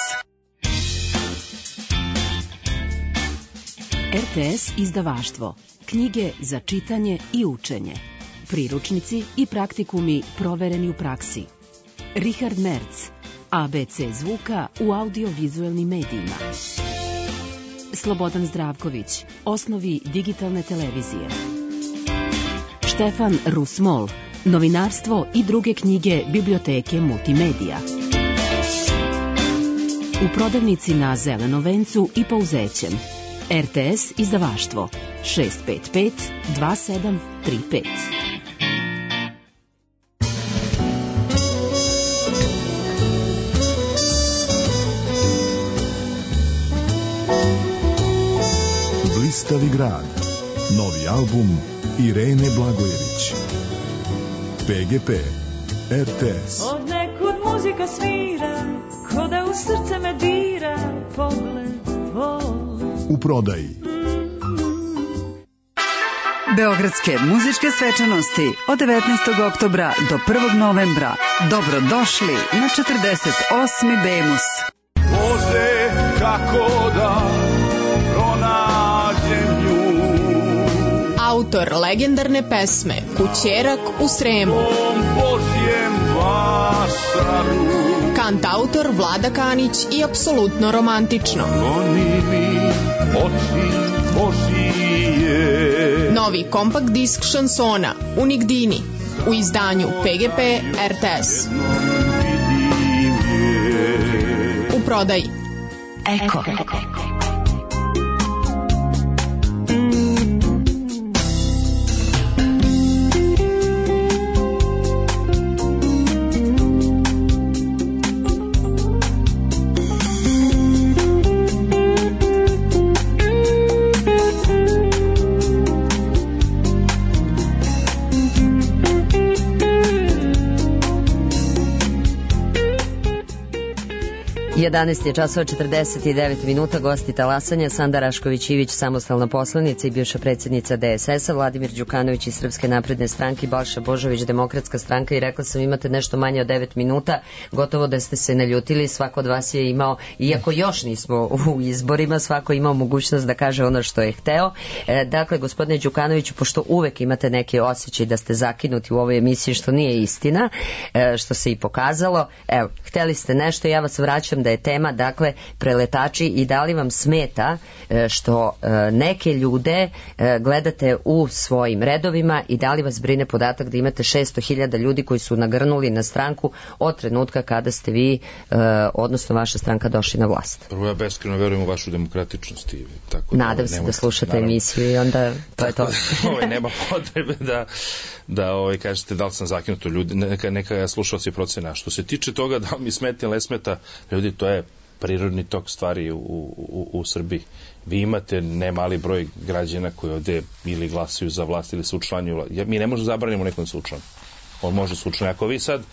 R T S izdavaštvo. Knjige za čitanje i učenje. Priručnici i praktikumi provereni u praksi. Richard Merc. A B C zvuka u audiovizuelnim medijima. Slobodan Zdravković. Osnovi digitalne televizije. Štefan Rusmol, novinarstvo i druge knjige biblioteke Multimedija. U prodavnici na Zelenom vencu i Pauzećem. R T S izdavaštvo šest pet pet dva sedam tri pet. Blistavi grad. Novi album Irene Blagojević. P G P R T S. Od nekud muzika svira, ko da u srce me dira, pogled tvoj. U prodaji. Beogradske muzičke svečanosti od devetnaestog oktobra do prvog novembra. Dobrodošli na četrdeset osmi Bemus. Bože, kako da pronađem nju. Autor legendarne pesme Kućerak u Sremu. Kantautor Vlada Kanić i apsolutno romantično. Novi kompakt disk šansona Unigdini u izdanju P G P R T S. U prodaji. Eko. jedanaest je časova četrdeset devet minuta, gosti talasanja Sanda Rašković-Ivić, samostalna poslanica i bivša predsjednica D S S-a, Vladimir Đukanović iz Srpske napredne stranke, Balša Božović, Demokratska stranka, i rekla sam imate nešto manje od devet minuta, gotovo da ste se naljutili, svako od vas je imao, iako još nismo u izborima, svako imao mogućnost da kaže ono što je hteo. E, dakle, gospodine Đukanoviću, pošto uvek imate neki osjećaj da ste zakinuti u ovoj emisiji, što nije istina, e, što se i pokazalo, evo, hteli ste nešto, ja vas vraćam da je tema, dakle, preletači, i da li vam smeta što neke ljude gledate u svojim redovima i da li vas brine podatak da imate šesto hiljada ljudi koji su nagrnuli na stranku od trenutka kada ste vi, odnosno vaša stranka, došli na vlast? Prvo, ja beskreno verujem u vašu demokratičnost. I tako nadam se da slušate naravno emisiju i onda to je to. Ovaj, nema potrebe da da ovaj, kažete da li sam zakinuto ljudi, neka, neka slušalci procena. Što se tiče toga da mi smeta ili ne smeta, ljudi, to je prirodni tok stvari u, u, u Srbiji. Vi imate ne mali broj građana koji ovde ili glasaju za vlast ili se učlanjuju. Mi ne možemo zabranimo nekom se učlanu. On može se učlaniti. Ako vi sad,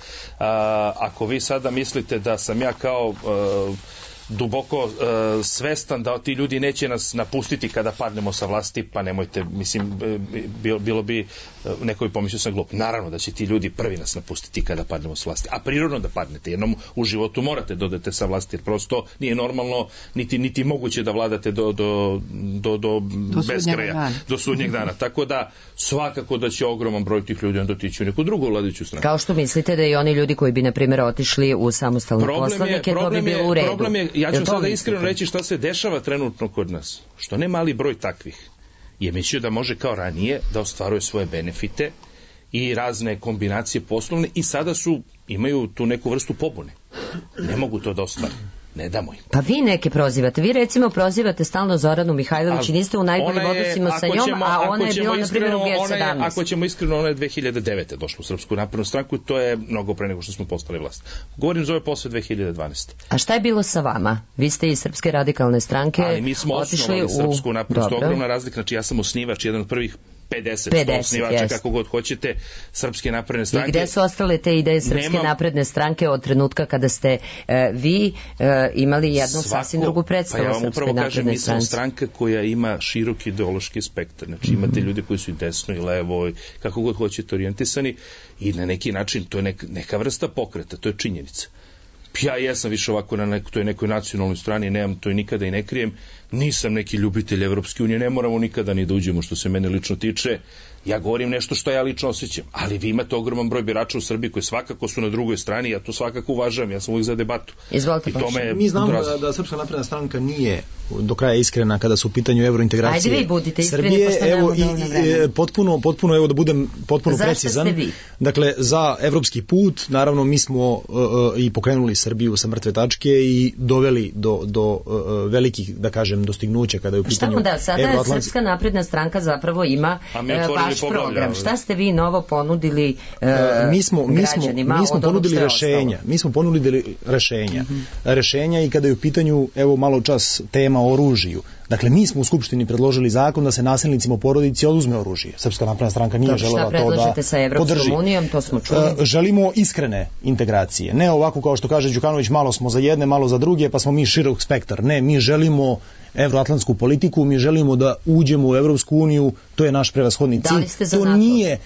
a, ako vi sada mislite da sam ja kao a, duboko uh, svestan da ti ljudi neće nas napustiti kada padnemo sa vlasti, pa nemojte, mislim, bilo, bilo bi, neko bi pomislio sam glup. Naravno da će ti ljudi prvi nas napustiti kada padnemo sa vlasti. A prirodno da padnete. Jednom u životu morate dodati sa vlasti, jer prosto nije normalno, niti, niti moguće da vladate do, do, do, do, do beskraja, dana. do sudnjeg dana. Tako da svakako da će ogroman broj tih ljudi onda otići u neku drugu vladajuću stranu. Kao što mislite da i oni ljudi koji bi, na primjer, otišli u samostalne poslanike, to bi bilo u redu. Problem je, ja ću sada iskreno reći šta se dešava trenutno kod nas. Što ne mali broj takvih je mislio da može kao ranije da ostvaruje svoje benefite i razne kombinacije poslovne i sada su, imaju tu neku vrstu pobune. Ne mogu to da ostvare. Ne damo im. Pa vi neke prozivate. Vi recimo prozivate stalno Zoranu Mihajlović i niste u najboljim odnosima sa njom, ćemo, a ona je bila na primjer u G sedamnaest. Ako ćemo iskreno, ona je dve hiljade devete došla u Srpsku naprednu stranku i to je mnogo pre nego što smo postali vlast. Govorim za ove posle dve hiljade dvanaeste. A šta je bilo sa vama? Vi ste iz Srpske radikalne stranke otišli u... Ali mi smo osnovali Srpsku naprednu stranku. Ogromna razlika, znači ja sam osnivač, jedan od prvih pedeset, pedeset osnivača, yes. Kako god hoćete, Srpske napredne stranke. I gde su ostale te ideje Srpske Nema... napredne stranke od trenutka kada ste uh, vi uh, imali jednu Svako, sasvim drugu predstavu pa ja vam Srpske upravo kažem, mi smo stranka koja ima široki ideološki spektar. Znači imate mm-hmm. ljude koji su i desno i levo, i kako god hoćete orijentisani, i na neki način to je neka, neka vrsta pokreta, to je činjenica. Ja jesam više ovako na nek, toj nekoj nacionalnoj strani, nemam to i nikada i ne krijem, nisam neki ljubitelj Evropske unije, ne moramo nikada ni da uđemo što se mene lično tiče, ja govorim nešto što ja lično osjećam, ali vi imate ogroman broj birača u Srbiji koji svakako su na drugoj strani, ja to svakako uvažavam, ja sam uvijek za debatu. Izvolite, tome mi znamo da, da Srpska napredna stranka nije do kraja iskrena kada su u pitanju evrointegracije. Ajde vi budite iskreni, Srbije, pošto evo, i, i, potpuno, potpuno, evo da budem potpuno Zašto precizan. Dakle, za evropski put, naravno, mi smo uh, i pokrenuli Srbiju sa mrtve tačke i doveli do, do uh, velikih, da kažem, dostignuća kada je u pitanju Šta da, sada je Srpska napredna stranka zapravo ima uh, vaš program. Šta ste vi novo ponudili uh, mi smo, mi smo, građanima mi smo ponudili rešenja. Mi smo ponudili rešenja. Mm-hmm. Rešenja i kada je u pitanju, evo malo čas, tema o oružju. Dakle, mi smo u Skupštini predložili zakon da se nasilnicima u porodici oduzme oružje. Srpska napredna stranka nije želela to da podrži. Šta predlažete sa Evropskom unijom, to smo čuli. Uh, želimo iskrene integracije. Ne ovako kao što kaže Đukanović, malo smo za jedne, malo za druge, pa smo mi širok spektar. Ne, mi želimo evroatlantsku politiku, mi želimo da uđemo u Evropsku uniju, to je naš prevashodni cilj. Da li ste za to NATO? Nije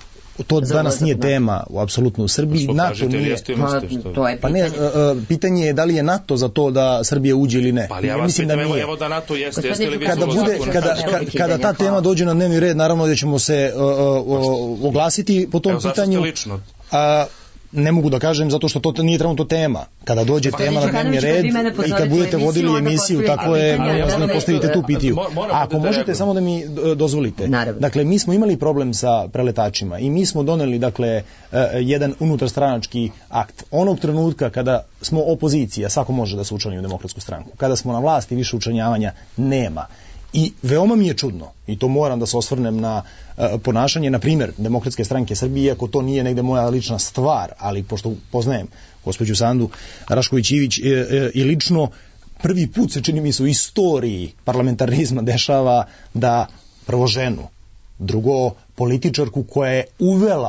to danas nije tema u apsolutno u Srbiji. Pa, NATO nije. Pa, to je pa ne, uh, pitanje je da li je NATO za to da Srbija uđe ili ne. Pa ali ja vas mislim pitam, da nije. Evo da NATO jeste, jeste li vi kada bude, kada, kada, kada ta tema dođe na dnevni red, naravno da ćemo se uh, uh, oglasiti po tom evo, pitanju. Lično? A, ne mogu da kažem zato što to nije trenutno tema. Kada dođe pa, tema na dnevni red i kad budete vodili emisiju, tako je, ne postavite tu pitiju. Ako možete samo da mi dozvolite. Dakle, mi smo imali problem sa preletačima i mi smo doneli, dakle, jedan unutarstranački akt. Onog trenutka kada smo opozicija, svako može da se učlani u Demokratsku stranku. Kada smo na vlasti, više učlanjavanja nema. I veoma mi je čudno, i to moram da se osvrnem na uh, ponašanje, na primjer, Demokratske stranke Srbije, iako to nije negde moja lična stvar, ali pošto poznajem gospođu Sandu Rašković-Ivić e, e, i lično, prvi put se čini mi se u istoriji parlamentarizma dešava da prvo ženu, drugo političarku koja je uvela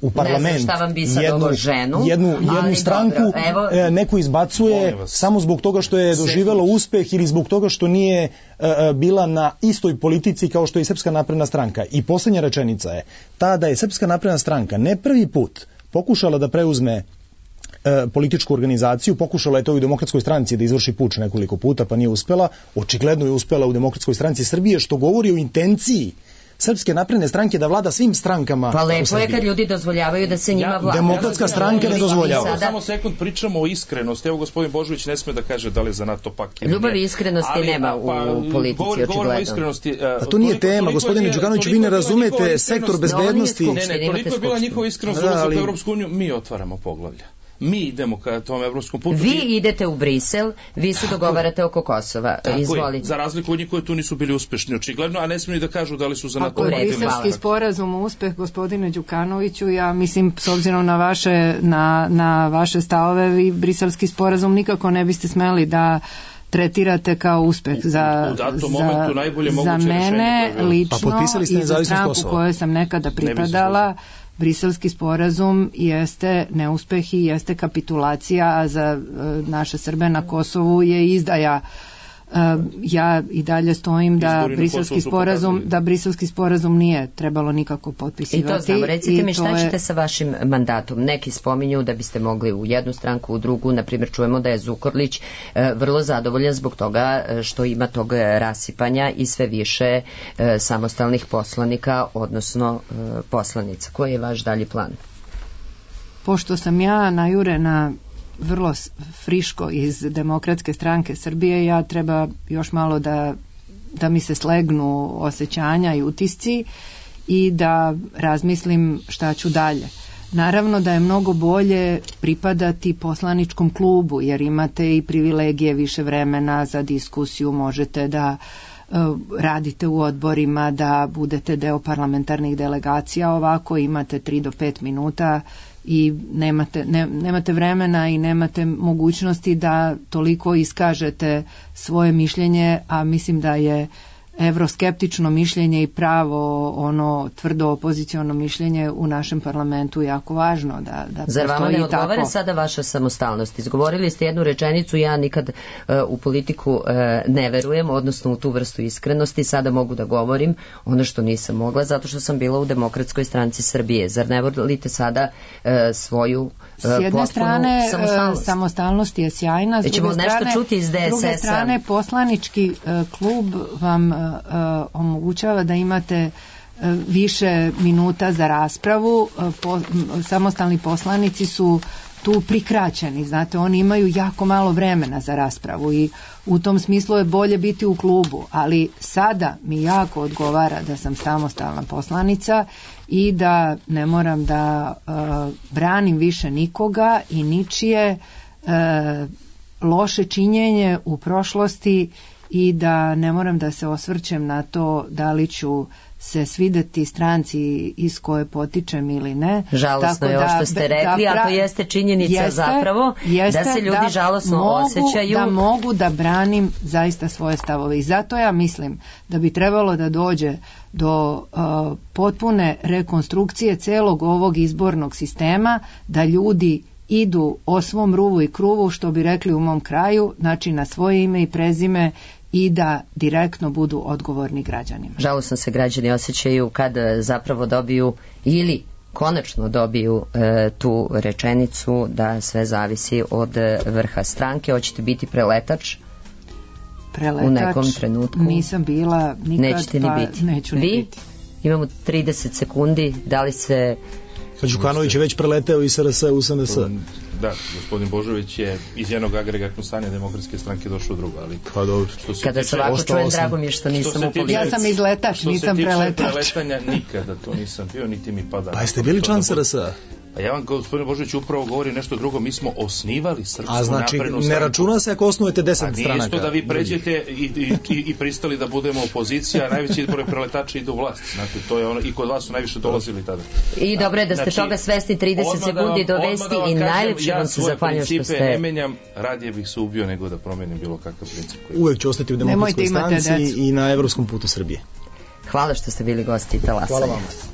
u parlament ne znam šta vam bi sad jednu, ovo ženu, jednu, jednu stranku dobro, evo, neko izbacuje samo zbog toga što je doživjela uspeh ili zbog toga što nije uh, bila na istoj politici kao što je Srpska napredna stranka. I posljednja rečenica je ta da je Srpska napredna stranka ne prvi put pokušala da preuzme uh, političku organizaciju, pokušala je to i u Demokratskoj stranci da izvrši puč nekoliko puta pa nije uspela, očigledno je uspela u Demokratskoj stranci Srbije, što govori o intenciji Srpske napredne stranke da vlada svim strankama. Pa lepo je kad ljudi dozvoljavaju da se njima vlada. Demokratska stranka ne dozvoljava. Sada... Samo sekund, pričamo o iskrenosti. Evo gospodin Božović ne sme da kaže da li je za NATO pakt ili ne. Ljubav i iskrenosti ali, nema u pa, politici, govor, očigledno. Iskrenosti, a to nije tema, gospodine Đukanoviću, vi ne razumete sektor bezbednosti. Ne, ne, toliko je bila njihova iskrenost da, ali... u Europsku uniju, mi otvaramo poglavlja. Mi idemo ka tom evropskom putu. Vi idete u Brisel, vi se dogovarate oko Kosova. Izvolite. Za razliku od njih koji tu nisu bili uspešni, očigledno, a ne smiju da kažu da li su za NATO. Ako je briselski sporazum uspeh, gospodine Đukanoviću, ja mislim, s obzirom na vaše, na, na vaše stavove, vi briselski sporazum nikako ne biste smeli da tretirate kao uspeh za, u, u momentu, za, za mene lično pa i za stranku kojoj sam nekada pripadala. Briselski sporazum jeste neuspeh i jeste kapitulacija, a za uh, naše Srbe na Kosovu je izdaja. Uh, ja i dalje stojim da briselski sporazum da briselski sporazum nije trebalo nikako potpisivati. I to znamo. Recite mi šta ćete je... sa vašim mandatom? Neki spominju da biste mogli u jednu stranku, u drugu. Na primjer, čujemo da je Zukorlić uh, vrlo zadovoljan zbog toga što ima tog rasipanja i sve više uh, samostalnih poslanika, odnosno uh, poslanica. Koji je vaš dalji plan? Pošto sam ja najurena vrlo friško iz Demokratske stranke Srbije, ja treba još malo da, da mi se slegnu osjećanja i utisci i da razmislim šta ću dalje. Naravno da je mnogo bolje pripadati poslaničkom klubu, jer imate i privilegije više vremena za diskusiju, možete da uh, radite u odborima, da budete deo parlamentarnih delegacija, ovako imate tri do pet minuta i nemate, ne, nemate vremena i nemate mogućnosti da toliko iskažete svoje mišljenje, a mislim da je evroskeptično mišljenje i pravo ono tvrdo opoziciono mišljenje u našem parlamentu jako važno da, da Zar vama ne odgovara tako sada vaša samostalnost? Izgovorili ste jednu rečenicu, ja nikad uh, u politiku uh, ne verujem, odnosno u tu vrstu iskrenosti, sada mogu da govorim ono što nisam mogla zato što sam bila u Demokratskoj stranci Srbije. Zar ne volite sada uh, svoju uh, s jedne strane samostalnost? samostalnost je sjajna, s druge strane, čuti iz D S S-a. S druge strane poslanički uh, klub vam uh, Uh, omogućava da imate uh, više minuta za raspravu. Uh, po, samostalni poslanici su tu prikraćeni, znate, oni imaju jako malo vremena za raspravu i u tom smislu je bolje biti u klubu, ali sada mi jako odgovara da sam samostalna poslanica i da ne moram da uh, branim više nikoga i ničije uh, loše činjenje u prošlosti i da ne moram da se osvrćem na to da li ću se svideti stranci iz koje potičem ili ne. Žalosno je ovo što ste rekli, a to jeste činjenica jeste, zapravo jeste da se ljudi da žalosno mogu, osjećaju. Da mogu da branim zaista svoje stavove i zato ja mislim da bi trebalo da dođe do uh, potpune rekonstrukcije celog ovog izbornog sistema, da ljudi idu o svom ruvu i kruvu, što bi rekli u mom kraju, znači na svoje ime i prezime i da direktno budu odgovorni građanima. Žalosno se građani osjećaju kad zapravo dobiju ili konačno dobiju e, tu rečenicu da sve zavisi od vrha stranke. Hoćete biti preletač? Preletač? U nekom trenutku? Nisam bila nikad, nećete ni pa biti. Neću ni Vi? biti. Imamo trideset sekundi. Da li se... Đukanović je već preleteo iz S R S u S N S. Da, gospodin Božović je iz jednog agregatnog stanja Demokratske stranke došao u drugo, ali pa dobro. Kada se ovako čujem, drago mi je što nisam u politici. Ja sam izletač, nisam preletač. Što se tiče preletanja, nikada to nisam bio, niti mi pada. Pa jeste bili član S R S-a? A ja vam, gospodine Božović, upravo govori nešto drugo. Mi smo osnivali Srpsku naprednu stranku. A znači, ne računa se ako osnujete deset stranaka. A nije isto da vi pređete i, i, i, i pristali da budemo opozicija, a najveći izbor preletača idu u vlast. Znači, to je ono, i kod vas su najviše dolazili tada. I dobro je da ste znači, toga svesni, trideset sekundi do vesti i najlepše vam se zahvaljujem što ste... Ja svoje principe ne menjam, radije bih se ubio nego da promenim bilo kakav princip. Koji... Uvek ću ostati u Demokratskoj stranci i na evropskom putu Srbije. Hvala što ste bili gosti i talasanja. Hvala vam.